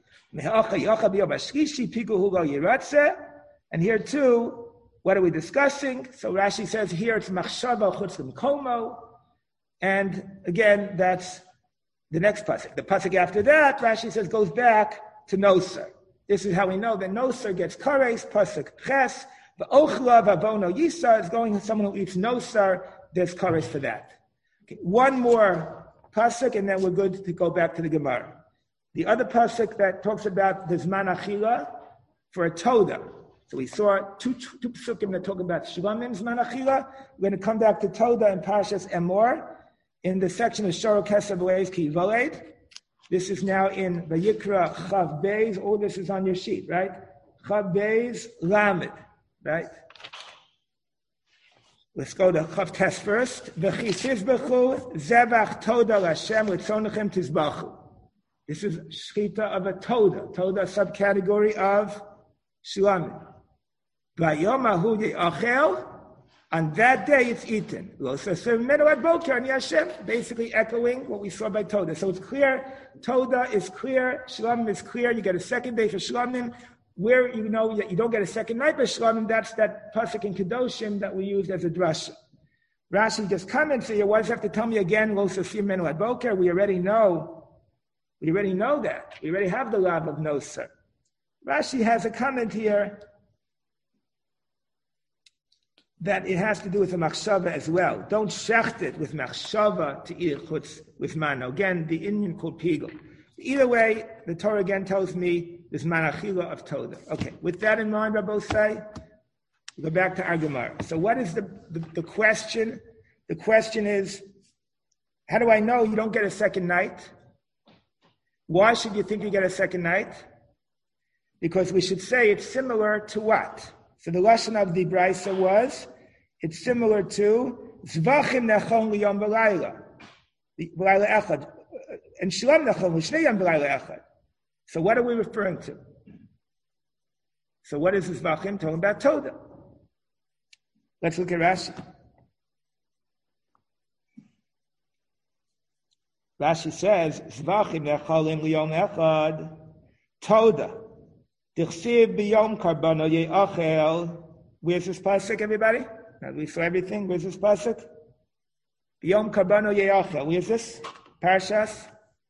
and here too, what are we discussing? So Rashi says here it's machshava chutz l'mkomo, and again that's the next pasuk. The pasuk after that, Rashi says goes back to nosar. This is how we know that nosar gets kares, pasuk ches, the ochla vavono yisa is going to someone who eats nosar, there's kares for that. Okay. One more pasuk and then we're good to go back to the Gemara. The other pasuk that talks about the zman achila for a toda. So we saw two, two pasukim that talk about shlamim zman achila. We're going to come back to toda in Parshas Emor in the section of Shoro Kesav Leis Ki Voled. This is now in Vayikra Chav Beis. All this is on your sheet, right? Chav Beis Lamed, right? Let's go to Chav Tes first. V'chisizbechu zevach toda l'Hashem l'tzonechem tizbachu. This is shchita of a toda. Toda subcategory of shlamim. V'yom ahu ye'achel. On that day, it's eaten. Basically echoing what we saw by Toda. So it's clear, Toda is clear, Shlamim is clear. You get a second day for Shlamim. Where you know that you don't get a second night for Shlamim, that's that pasuk in Kedoshim that we used as a drasha. Rashi just comments here, why does you have to tell me again, Lo Safim Menu Ad Boker? We already know, we already know that. We already have the love of Nosar. Rashi has a comment here that it has to do with the machshava as well. Don't shecht it with machshava to eat it chutz with mano. Again, the Indian called pigul. Either way, the Torah again tells me there's manachila of Toda. Okay, with that in mind, Rabbi say, go back to our Gemara. So what is the, the, the question? The question is, how do I know you don't get a second night? Why should you think you get a second night? Because we should say it's similar to what? So the lesson of the Brisa was, it's similar to Zvachim nechon liyom v'layla, v'layla echad, and Shlam nechon l'shnei yom v'layla echad. So what are we referring to? So what is Zvachim talking about? Toda. Let's look at Rashi. Rashi says, Zvachim nechalim liyom echad, Toda. Dichsiv biyom karbano ye'achel. Where's this pasuk, everybody? Now we saw everything. Where's this pasuk? Biyom karbano ye'achel. Where's this? Parshas?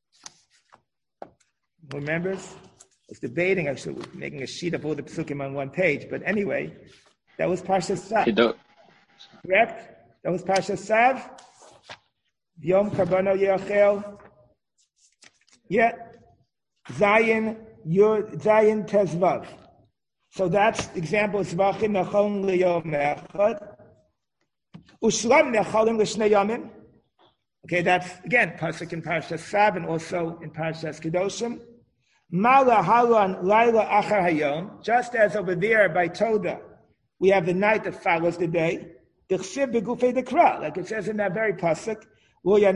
Who remembers? I was debating, actually, making a sheet of all the psukim on one page. But anyway, that was Parshas Sav. Correct? That was Parshas Sav. Yom Karbano Yeachel. Yeah. Zayin Yud Zayin Tezvav. So that's example Zvachim Nechalim Liyom Echad. Ushlam Nechalim L'Shnei Yamim. Okay, that's again pasuk in Parshas Sav and also in Parshas Kedoshim. Mala Halan Laila Achar Hayom. Just as over there by Toda, we have the night that follows the day. Dichsiv Begufei Dekra, like it says in that very pasuk. Right,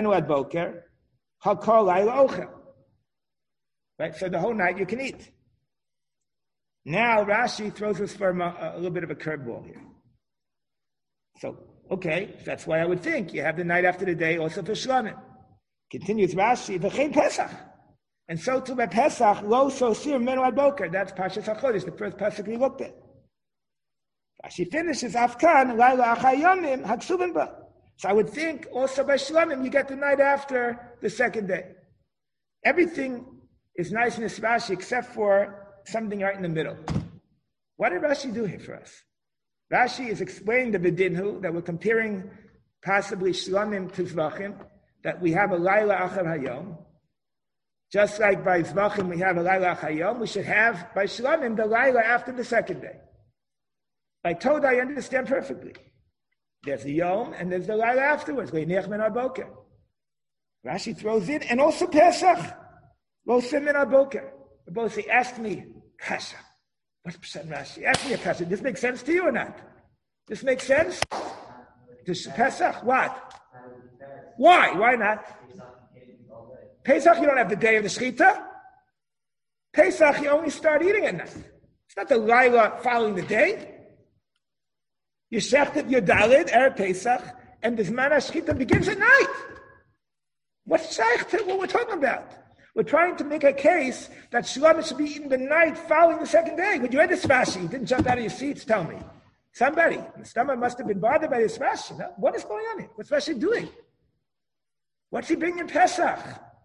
so the whole night you can eat. Now Rashi throws us for a, a little bit of a curveball here. So, okay, that's why I would think you have the night after the day also for Shlamim. Continues Rashi, v'chein Pesach. And so too by Pesach, lo sosir menu ad boker. That's Parshas HaChodesh, the first Pesach we looked at. Rashi finishes, Afkan, laila achayomim, haksuvim ba. So I would think also by Shlamim you get the night after the second day. Everything is nice in this Rashi except for something right in the middle. What did Rashi do here for us? Rashi is explaining the Vidinhu that we're comparing possibly Shlamim to Zvachim, that we have a Laila Achar Hayom. Just like by Zvachim we have a Laila Achar Hayom, we should have by Shlamim the Laila after the second day. By Toda I understand perfectly. There's the Yom, and there's the Laila afterwards. Rashi throws in, and also Pesach. Lo Simin Aboker. Both he asked me, Kasha, what's percent Rashi? Ask me a Kasha. This makes sense to you or not? This makes sense? This Pesach? What? Why? Why not? Pesach, you don't have the day of the Shechita. Pesach, you only start eating at night. It's not the Laila following the day. You shechted your dalid, Erev Pesach, and the Zman HaShechita begins at night. What's shaykh to what we're talking about? We're trying to make a case that Shlamim should be eaten the night following the second day. When you read this Rashi, you didn't jump out of your seats, tell me. Somebody, the stomach must have been bothered by this Rashi. No? What is going on here? What's Rashi doing? What's he bringing in Pesach?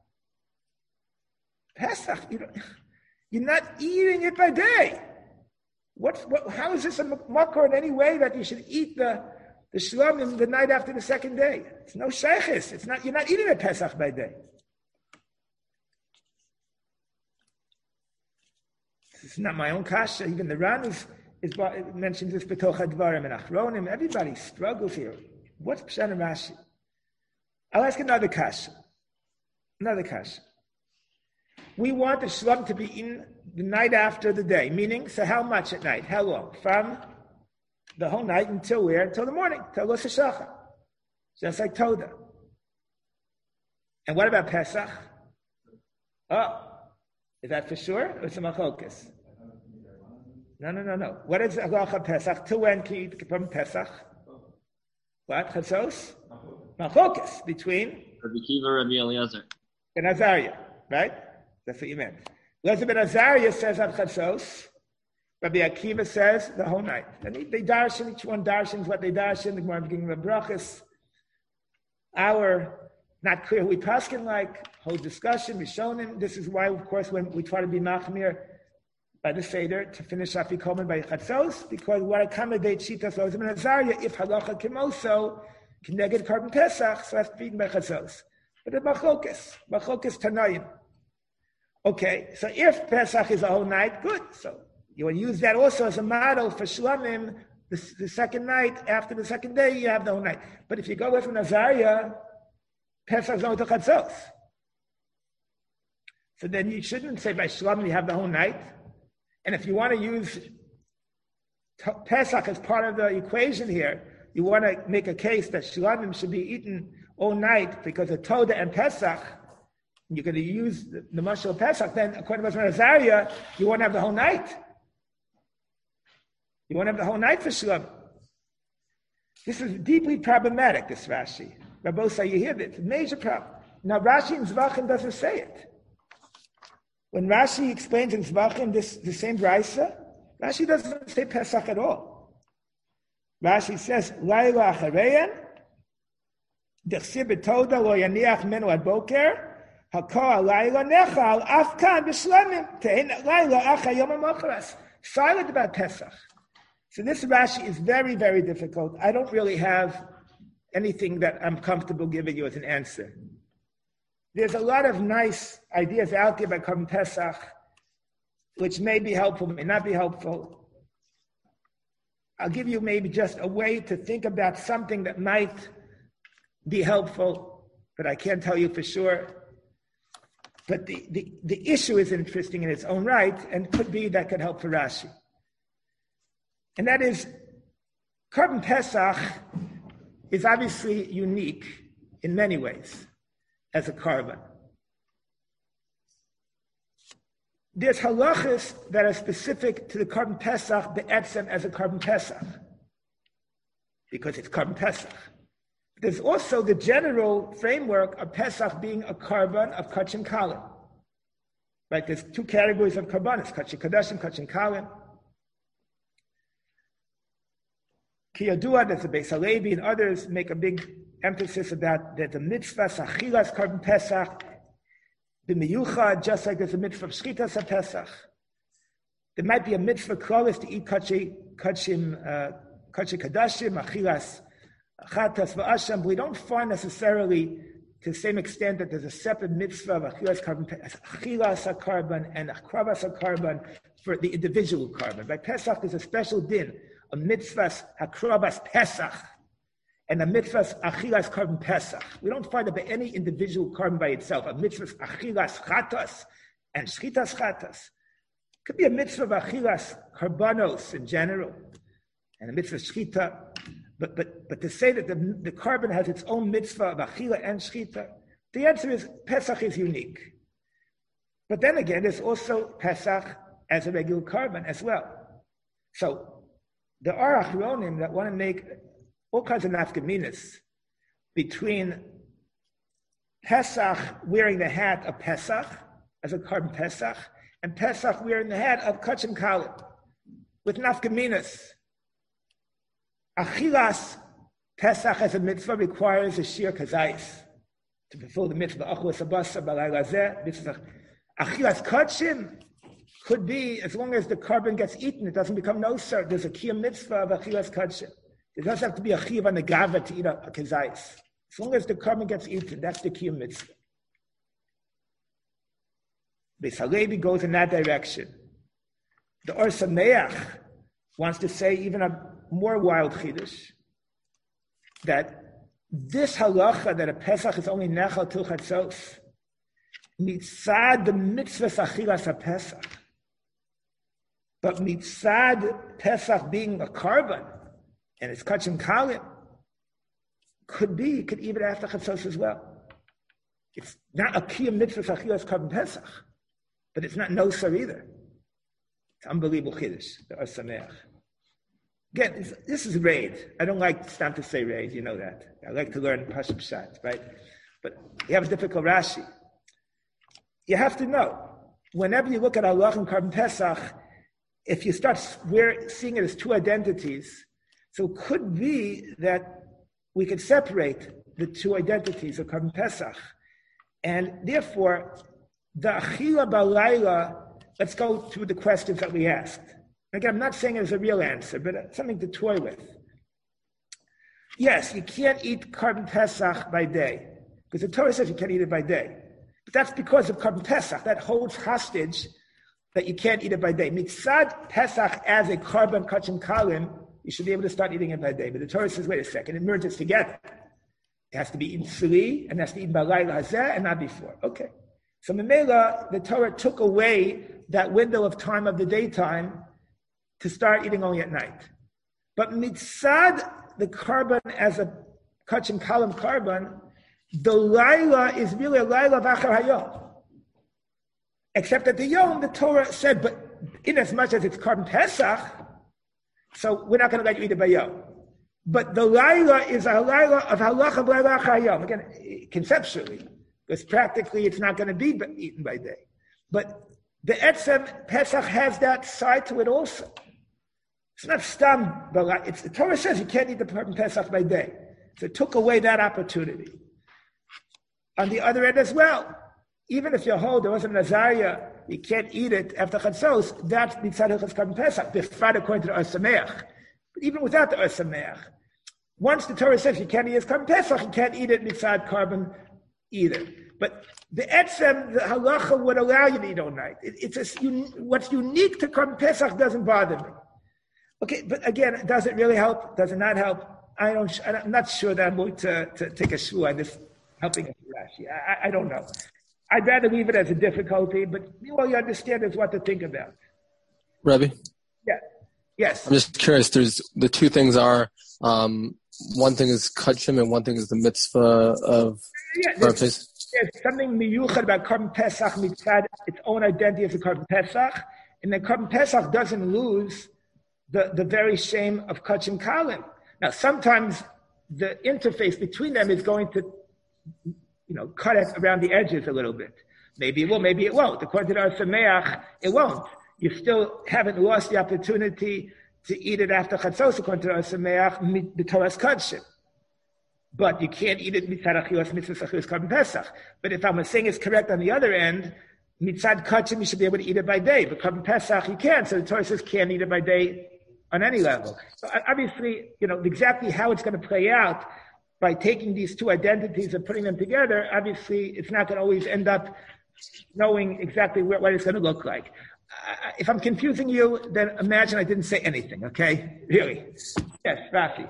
Pesach, you don't, you're not eating it by day. What, what, how is this a makor in any way that you should eat the, the shlamim the night after the second day? It's no sheiches. It's not, you're not eating a Pesach by day. This is not my own kasha. Even the Ran is, is mentions this b'toch hadvarim and achronim. Everybody struggles here. What's Pshat and Rashi? I'll ask another kasha. Another kasha. We want the shlam to be eaten the night after the day, meaning, so how much at night? How long? From the whole night until where? Until the morning, till Rosh Hashanah. Just like Toda. And what about Pesach? Oh, is that for sure? Or it's a machokas? No, no, no, no. What is halacha Pesach? Till when can you eat from Pesach? What? Chasos? Machokas. Between? Rabbi Kiva, Rabbi Eliezer. And Azariah, right? That's what you meant. Elizabeth Azariah says on Chasos. Rabbi Akiva says the whole night. And they, they darshan, each one darshans what they darshan. The Gemara beginning of brachas. Our, not clear who we paskin like, whole discussion, we shown him. This is why, of course, when we try to be machmir by the Seder to finish Afikomen by Chatzos, because what accommodate Shitas Elizabeth and Azariah, if halacha kimoso, can negate carbon Pesach, so that's beaten by Chatzos. But the machlokas, machlokas Tanayim. Okay, so if Pesach is a whole night, good. So you will use that also as a model for Shlamim, the, the second night, after the second day, you have the whole night. But if you go with Azariah, Pesach is only to Chatzos. So then you shouldn't say by Shlamim you have the whole night. And if you want to use Pesach as part of the equation here, you want to make a case that Shlamim should be eaten all night because of Toda and Pesach, you're going to use the, the mashal Pesach, then according to Azariah, you won't have the whole night. You won't have the whole night for Shlamim. This is deeply problematic, this Rashi. Rabosai, you hear this? It's a major problem. Now Rashi in Zvachim doesn't say it. When Rashi explains in Zvachim this the same brisa, Rashi doesn't say Pesach at all. Rashi says, Laila achareyan, dechsir b'toda lo yaniach menu ad boker, hakol laila nechal, afkan b'shlemim, te'en laila acha yom ha'mocharas. Silent about Pesach. So this Rashi is very, very difficult. I don't really have anything that I'm comfortable giving you as an answer. There's a lot of nice ideas out there about Korban Pesach, which may be helpful, may not be helpful. I'll give you maybe just a way to think about something that might be helpful, but I can't tell you for sure. But the, the, the issue is interesting in its own right, and could be that could help for Rashi. And that is, Korban Pesach is obviously unique in many ways as a korban. There's halachas that are specific to the Korban Pesach be'etzem as a Korban Pesach, because it's Korban Pesach. There's also the general framework of Pesach being a korban of kachim kalim. Right? There's two categories of korbanos: kachim kadashim, kachim kalim. Ki yadua, there's the Beis Halevi and others make a big emphasis about that the mitzvah achilas Korban Pesach b'miyuchad, just like there's a mitzvah of shchitas Pesach. There might be a mitzvah klalis to eat kachim kachim uh, kachim kadashim achilas chatas v'asham. We don't find necessarily to the same extent that there's a separate mitzvah of achilas Korban achilas korban and akravas korban for the individual korban. By Pesach, there's a special din, a mitzvahs hakrabas Pesach, and a mitzvahs achilas Korban Pesach. We don't find it by any individual korban by itself. A mitzvahs achilas chatas and shchitas chatas. Could be a mitzvah of achilas korbanos in general, and a mitzvah shchita. But but but to say that the the korban has its own mitzvah of achila and shchita, the answer is Pesach is unique. But then again, there's also Pesach as a regular korban as well. So there are achronim that want to make all kinds of nafkaminas between Pesach wearing the hat of Pesach as a korban Pesach and Pesach wearing the hat of kachim kalim with nafkaminas. Achilas Pesach as a mitzvah requires a shir kazayis to fulfill the mitzvah. Achilas abasa balayla zeh mitzvah. Achilas kachim could be, as long as the korban gets eaten, it doesn't become noser. There's a kiyum mitzvah of achilas kachim. It doesn't have to be a chiyuv on the gava to eat a, a kazayis. As long as the korban gets eaten, that's the kiyum mitzvah. Beis Halevi goes in that direction. The Or Sameach wants to say even a more wild chiddush, that this halacha that a Pesach is only nechal till chatzos, mitzad the mitzvah achilas ha-Pesach, but mitzad Pesach being a korban, and it's kachim kalim, could be, could even after chatzos as well. It's not a kiyum mitzvah achilas korban Pesach, but it's not noser either. It's unbelievable chiddush, the Or Sameach. Again, this is raid. I don't like stam to say raid, you know that. I like to learn Pashut Pshat, right? But you have a difficult Rashi. You have to know, whenever you look at Allah and Korban Pesach, if you start seeing it as two identities, so it could be that we could separate the two identities of Korban Pesach. And therefore, the Achila Balayla, let's go through the questions that we asked. Again, I'm not saying it as a real answer, but something to toy with. Yes, you can't eat Korban Pesach by day, because the Torah says you can't eat it by day. But that's because of Korban Pesach. That holds hostage that you can't eat it by day. Mitzad Pesach as a Korban Kachim Kalim, you should be able to start eating it by day. But the Torah says, wait a second, it merges together. It has to be eaten Sli, and it has to be eaten Balayla Hazeh, and not before. Okay. So Memela, the Torah took away that window of time of the daytime to start eating only at night. But mitzad, the korban as a kachim kalim korban, the laila is really a laila v'achar hayom. Except that the yom, the Torah said, but in as much as it's korban Pesach, so we're not going to let you eat it by yom. But the laila is a laila of halacha b'laila achar hayom. Again, conceptually. because practically it's not going to be eaten by day. But the Etzem Pesach has that side to it also. It's not stam, but it's, the Torah says you can't eat the Korban Pesach by day. So it took away that opportunity. On the other end as well, even if you hold there wasn't Nazariah, you can't eat it after Chatzos, that's Mitzad Hilchos Korban Pesach, befrat according to the Or Sameach. But even without the Or Sameach, once the Torah says you can't eat it Korban Pesach, you can't eat it Mitzad Korban either. But the Etzem, the Halacha would allow you to eat all night. It, it's a, what's unique to Korban Pesach doesn't bother me. Okay, but again, does it really help? Does it not help? I don't. I'm not sure that I'm going to, to take a shvu on this helping us Rashi. I, I don't know. I'd rather leave it as a difficulty, but all you understand is what to think about. Rebbe? Yeah. Yes. I'm just curious. There's the two things are um, one thing is kachim and one thing is the mitzvah of yeah, there's, there's something miyuchad about Korban Pesach mitzad its own identity as a Korban Pesach, and the Korban Pesach doesn't lose the, the very shame of kachim kalim. Now, sometimes the interface between them is going to, you know, cut it around the edges a little bit. Maybe it will, maybe it won't. According to the Or Sameach, it won't. You still haven't lost the opportunity to eat it after Chatzos, according to the Or Sameach, the Torah's Kachim. But you can't eat it mitzad achilas mitzvah achilas Korban Pesach. But if I'm saying it's correct on the other end, mitzad Kachim, you should be able to eat it by day. But Korban Pesach, you can't. So the Torah says can't eat it by day on any level. So obviously, you know, exactly how it's going to play out by taking these two identities and putting them together, obviously it's not going to always end up knowing exactly what, what it's going to look like. Uh, if I'm confusing you, then imagine I didn't say anything, okay? Really. Yes, Rafi.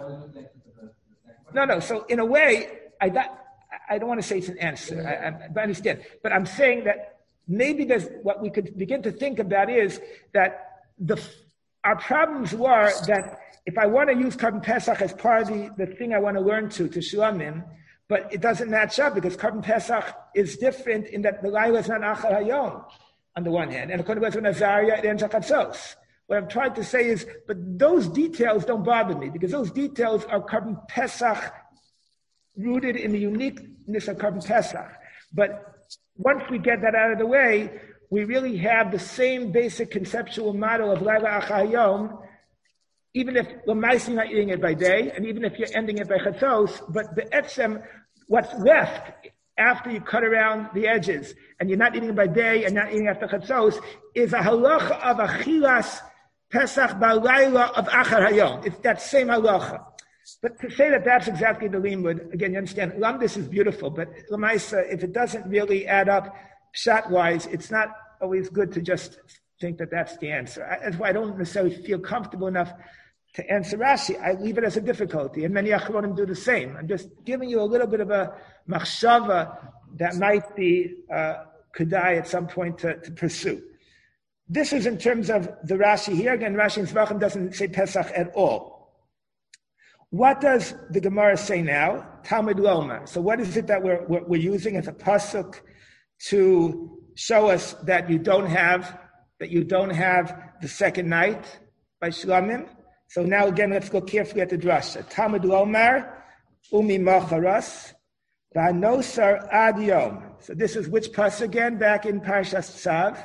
No, no, so in a way, I, got, I don't want to say it's an answer, I, I, I understand. But I'm saying that maybe there's what we could begin to think about is that the our problems were that if I want to use Korban Pesach as part of the, the thing I want to learn to, to Shulamim, but it doesn't match up because Korban Pesach is different in that the Laila is not Achar Hayom on the one hand, and according to Nazariah, it ends at Chatzos. What I'm trying to say is, but those details don't bother me because those details are Korban Pesach rooted in the uniqueness of Korban Pesach. But once we get that out of the way, we really have the same basic conceptual model of Laila Achar Hayom, even if L'maisa you're not eating it by day, and even if you're ending it by Chatzos, but the Etzem, what's left after you cut around the edges, and you're not eating it by day and not eating after Chatzos, is a halacha of Achilas Pesach Ba'layla of Achar Hayom. It's that same halacha. But to say that that's exactly the limud, again, you understand, Lamdis is beautiful, but L'maisa, if it doesn't really add up shot-wise, it's not always good to just think that that's the answer. I, that's why I don't necessarily feel comfortable enough to answer Rashi. I leave it as a difficulty, and many Achronim do the same. I'm just giving you a little bit of a machshava that might be uh, kedai at some point to, to pursue. This is in terms of the Rashi here. Again, Rashi in Zvachim doesn't say Pesach at all. What does the Gemara say now? Talmud Lomar. So what is it that we're, we're, we're using as a pasuk to show us that you don't have that you don't have the second night by Shlamim? So now again, let's go carefully at the drasha. Talmud Lomar, Umi Macharas, V'anosar Ad Yom. So this is which pasuk again? Back in Parshas Tzav.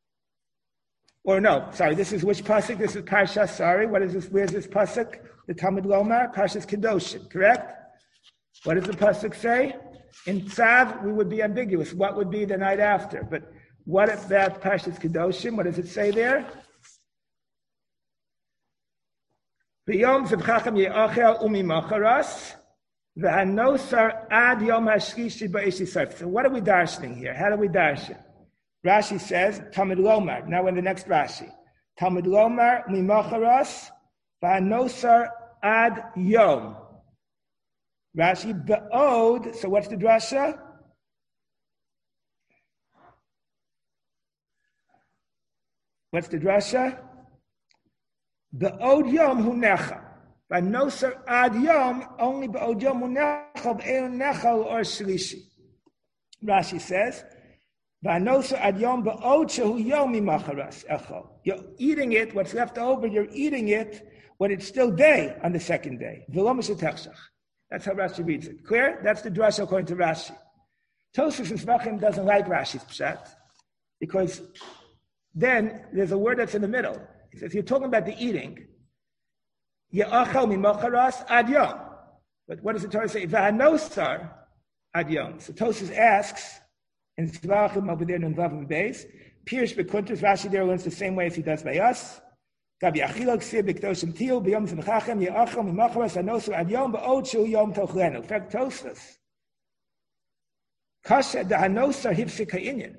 Or no, sorry, this is which pasuk? This is Parshas, sorry. What is this? Where's this pasuk? The Talmud Lomar, Parshas Kedoshim, correct? What does the pasuk say? In Tzav, we would be ambiguous. What would be the night after? But what about Parshas Kedoshim? What does it say there? V'yom zevchachem ye'achel umi macharas v'hanosar ad yom hashlishi ba'esh yisarf. So what are we darshaning here? How do we darshan? Rashi says, Talmud Lomar. Now we're in the next Rashi. Talmud Lomar umi macharas v'hanosar ad yom. Rashi ba'od. So what's the drasha? What's the drasha? Ba'od yom hu necha. V'hanosar ad yom, only ba'od yom hu necha, v'ein nechal or shlishi. Rashi says, v'hanosar ad yom ba'od shehu yom imacharas echol. You're eating it, what's left over, you're eating it when it's still day on the second day. V'lo mishetechshach. That's how Rashi reads it. Clear? That's the drasha according to Rashi. Tosfos in Zvachim doesn't like Rashi's pshat because then there's a word that's in the middle. He says, you're talking about the eating. Ye'achal mimocharas ad yom. But what does the Torah say? V'hanosar ad yom. So Tosfos asks, in Zvachim over there in Vavim Beis, Pirish Bekuntus, Rashi there learns the same way as he does by us. Gav yachilok sir b'kdoshim til b'yom zimchachem ye'achal mimocharas hanosar ad yom ba'od shu yom tochlenu. In fact, Tosfos, Kasha the hanosar hifsik ha'inyan.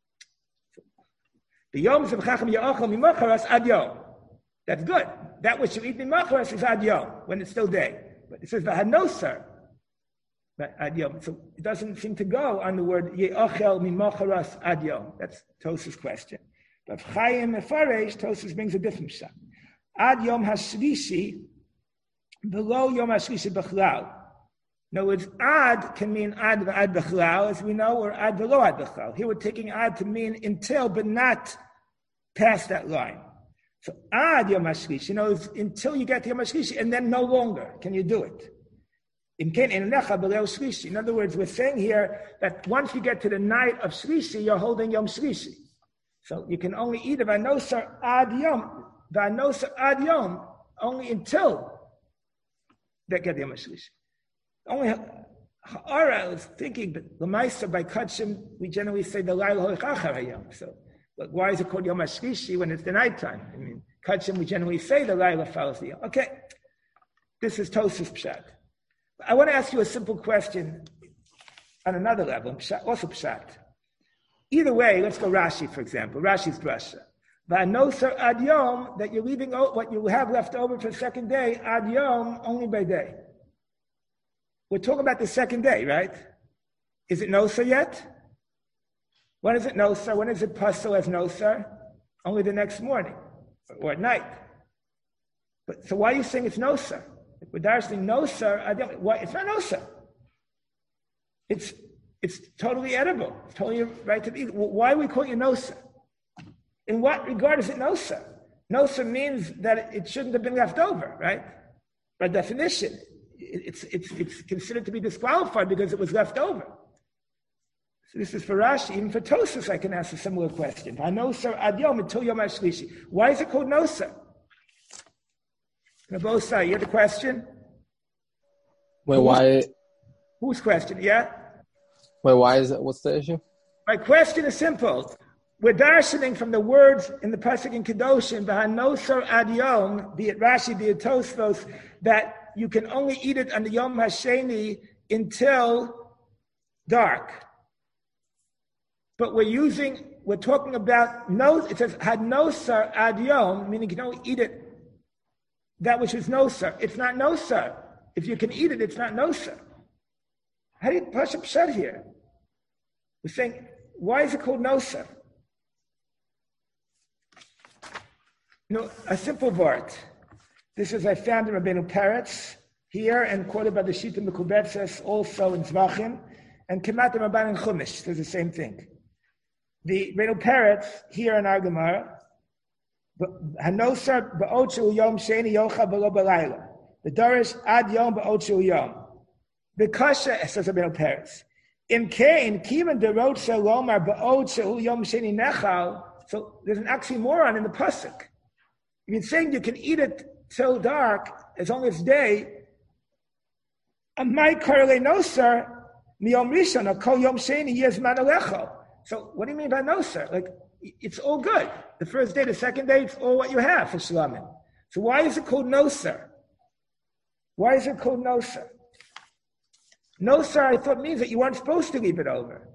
The yom zimchachem ye'achal mimocharas ad yom. That's good. That which you eat mimacharas is ad yom, when it's still day. But it says the hanosar ad yom. So it doesn't seem to go on the word ye'achel mimacharas ad yom. That's Tosfos' question. But Chaim Mefaresh, Tosfos brings a different shot. Ad yom hashlishi, below yom hashlishi bechlal. In other words, ad can mean ad ad bechlal, as we know, or ad below ad bechlal. Here we're taking ad to mean until, but not past that line. So ad yom hashlishi, you know, until you get to yom hashlishi, and then no longer can you do it. In other words, we're saying here that once you get to the night of shlishi, you're holding yom shlishi. So you can only eat it v'anosar ad yom, v'anosar ad yom, only until they get yom shlishi. Only ha'ara, I was thinking, but l'maisa by kachim, we generally say the layla ho'echachar hayom. So but why is it called yom shlishi when it's the nighttime? I mean, kachim, we generally say the layla follows the yom. Okay, this is Tosfos pshat. I want to ask you a simple question on another level, also pshat. Either way, let's go Rashi, for example. Rashi's drasha. V'anosar ad yom, that you're leaving what you have left over for the second day, ad yom, only by day. We're talking about the second day, right? Is it nosar yet? When is it nosar? When is it pasul as nosar? Only the next morning or at night. But so why are you saying it's nosar? If we're darsing nosar, why it's not nosar. It's it's totally edible. It's totally right to eat. Why are we calling it nosar? In what regard is it nosar? Nosar means that it shouldn't have been left over, right? By definition, it's it's it's considered to be disqualified because it was left over. So this is for Rashi. Even for Tosfos, I can ask a similar question. Nosar ad yom until yom hashlishi. Why is it called nosar? Nabosai, you have the question? Wait, why? Whose question? Yeah? Wait, why is it? What's the issue? My question is simple. We're darshaning from the words in the Pasuk in Kedoshim, V'hanosar ad yom, be it Rashi, be it Tosfos, that you can only eat it on the Yom Hasheni until dark. But we're using, we're talking about, no, it says, Hanosar ad yom, meaning you can only eat it that which is nosar. It's not nosar. If you can eat it, it's not nosar. How do you push up pshat here? We're saying, why is it called nosar? You know, a simple vart. This is I found in Rabbeinu Peretz here and quoted by the Shita Mekubetzes also in Zvachim and Kemat Rabban in Chumash. There's the same thing. The Rabbeinu Peretz here in our Gemara. Hanosar ba'od shel yom sheni yocha below balayla. The Dorish ad yom ba'od shel yom. The kasha says Rabbeinu Peretz. Im kain kivan derot shel lomar ba'od shel yom sheni nechal. So there's an oxymoron in the pasuk. You're saying you can eat it till dark as long as it's day. And my karle nosar miyom rishon or kol yom sheni yezman alecho. So what do you mean by nosar? Like it's all good. The first day, the second day, it's all what you have for shlamim. So why is it called nosar? Why is it called nosar? Nosar, I thought, means that you weren't supposed to leave it over.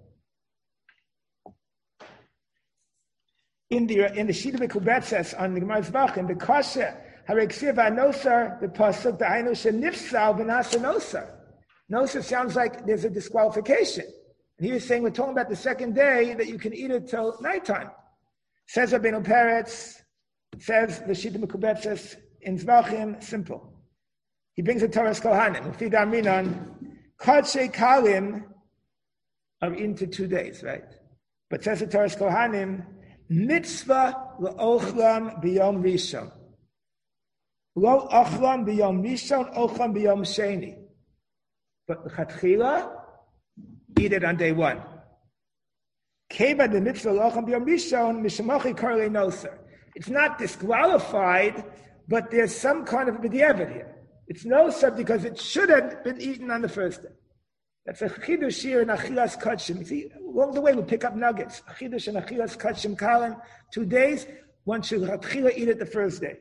In the in the Shita Mekubetzes on the Gemara Zvachim, the kasha hareksiv nosar the pasuk the ainu shenifsal v'nasa nosar. Nosar sounds like there's a disqualification. And he was saying, we're talking about the second day that you can eat it till nighttime. Says Rabbeinu Peretz, says the Shita Mekubetzes in Zvachim, simple. He brings the Torah's Kohanim. Ufi Darminon, Kadshe Kalim are into two days, right? But says the Torah's Kohanim, Mitzvah L'ochlam B'yom Rishon. Lo Ochlam B'yom Rishon, Ochlam B'yom Sheni. But L'chatchila, eat it on day one. Keva the mitzvah locham b'yom rishon mishamachi karle noser. It's not disqualified, but there's some kind of b'diavad here. It's noser because it should have been eaten on the first day. That's a chidush here in achilas kachim. You see, along the way we pick up nuggets. A chidush and achilas kachim kalan. Two days, one should hatchila eat it the first day.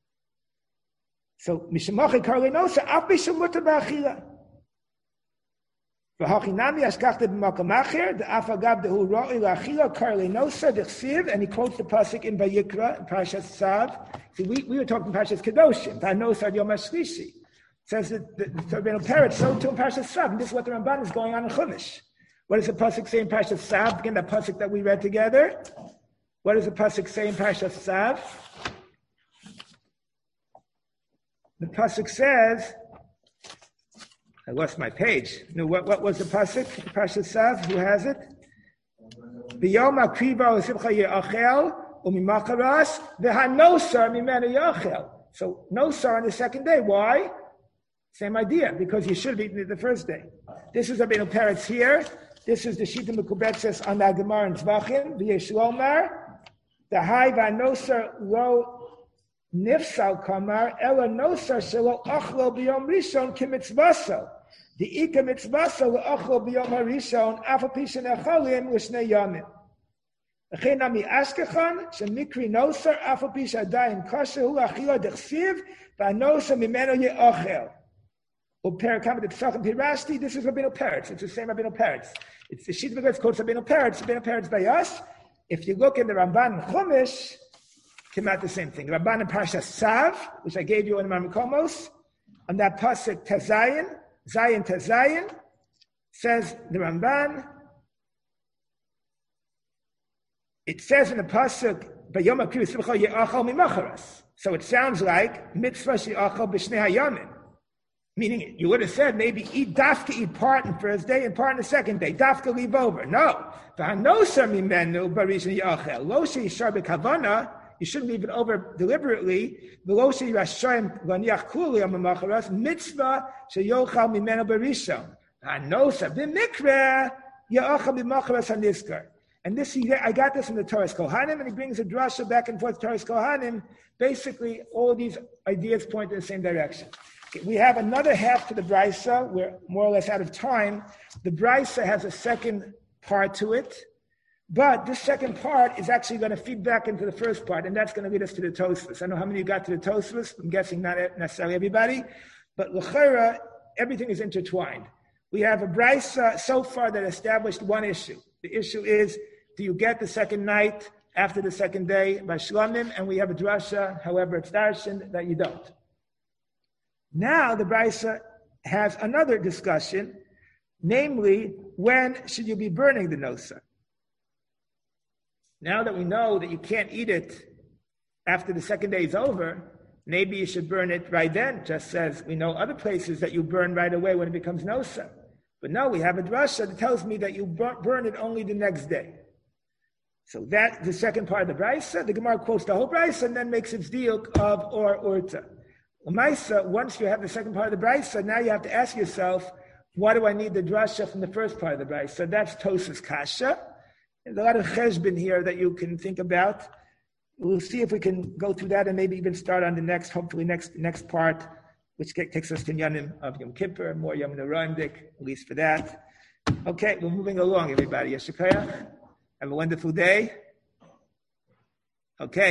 So mishamachi karle noser af bishamuta ba'achila. V'hachinami ashkachta b'makam acher, the afagav dehu ro'i la'achila karle noser dechsiv, and he quotes the pasuk in Vayikra, in Parashat Sav. See, we, we were talking Parashat Kedoshim, v'hanosar yom hashlishi. Says that the Rabbeinu Peretz, so too in Parashat Sav, and this is what the Ramban is going on in Chumash. What does the pasuk say in Parashat Sav? Again, that pasuk that we read together. What does the pasuk say in Parashat Sav? The pasuk says, I lost my page. No, what, what was the pasuk? Parashat Sav. Who has it? B'yom akriva u'simcha ye'achel u'mimacharas v'hanosar mimenu yachel. So nosar on the second day. Why? Same idea, because you should have eaten it the first day. This is Rabbeinu Peretz here. This is the Shita Mekubetzes on the Gemara in Zvachim. V'yeshlomar the high v'hanosar lo nifsal kamar ela nosar shelo achlo b'yom rishon kimitzvaso. The ika mitzvaso lo achlo b'yom harishon afapishan echalim l'shnei yamim. Echinami askechan shemikri nosar afapish adayin kasher hu achila dechsiv v'hanosar mimeno ye'achel. Uperakam the Pesachim Pirashti. This is Rabbeinu Peretz. It's the same Rabbeinu Peretz. It's the Shita Mekubetzes quotes Rabbeinu Peretz. Rabbeinu Peretz by us. If you look in the Ramban Chumash, came out the same thing. Ramban in Parashat Sav, which I gave you in Marmikomos, on that pasuk Tazayin, Zayin Tazayin, says the Ramban. It says in the pasuk Bayom HaKriv Simcha Ye'achal Mimacharas. So it sounds like Mitzvah She'achal B'Shnei Hayamim. Meaning, you would have said maybe eat dafka, eat part in the first day and part in the second day. Dafka, leave over. No. You shouldn't leave it over deliberately. Mitzvah sheyochal mimenu barishon. Hanosa b'mikra ya'achal b'macharas haniskar. And this, I got this from the Torah's Kohanim, and he brings a drasha back and forth to Torah's Kohanim. Basically, all these ideas point in the same direction. We have another half to the Brisa. We're more or less out of time. The Brisa has a second part to it, but this second part is actually going to feed back into the first part, and that's going to lead us to the Tosfos. I don't know how many you got to the Tosfos. I'm guessing not necessarily everybody, but l'chera, everything is intertwined. We have a Brisa so far that established one issue. The issue is, do you get the second night after the second day by Shlomim? And we have a drasha, however it's darshan, that you don't. Now the Brisa has another discussion, namely, when should you be burning the nosar? Now that we know that you can't eat it after the second day is over, maybe you should burn it right then, just as we know other places that you burn right away when it becomes nosar. But no, we have a drasha that tells me that you burn it only the next day. So that's the second part of the Brisa. The Gemara quotes the whole Brisa and then makes its deal of or urta. Once you have the second part of the Brisa, now you have to ask yourself, why do I need the drasha from the first part of the Brisa? That's Tosas Kasha. There's a lot of cheshbon here that you can think about. We'll see if we can go through that and maybe even start on the next, hopefully next next part, which takes us to Yanim of Yom Kippur, more Yom Norandik, at least for that. Okay, we're moving along, everybody. Yeshikaya. Have a wonderful day. Okay.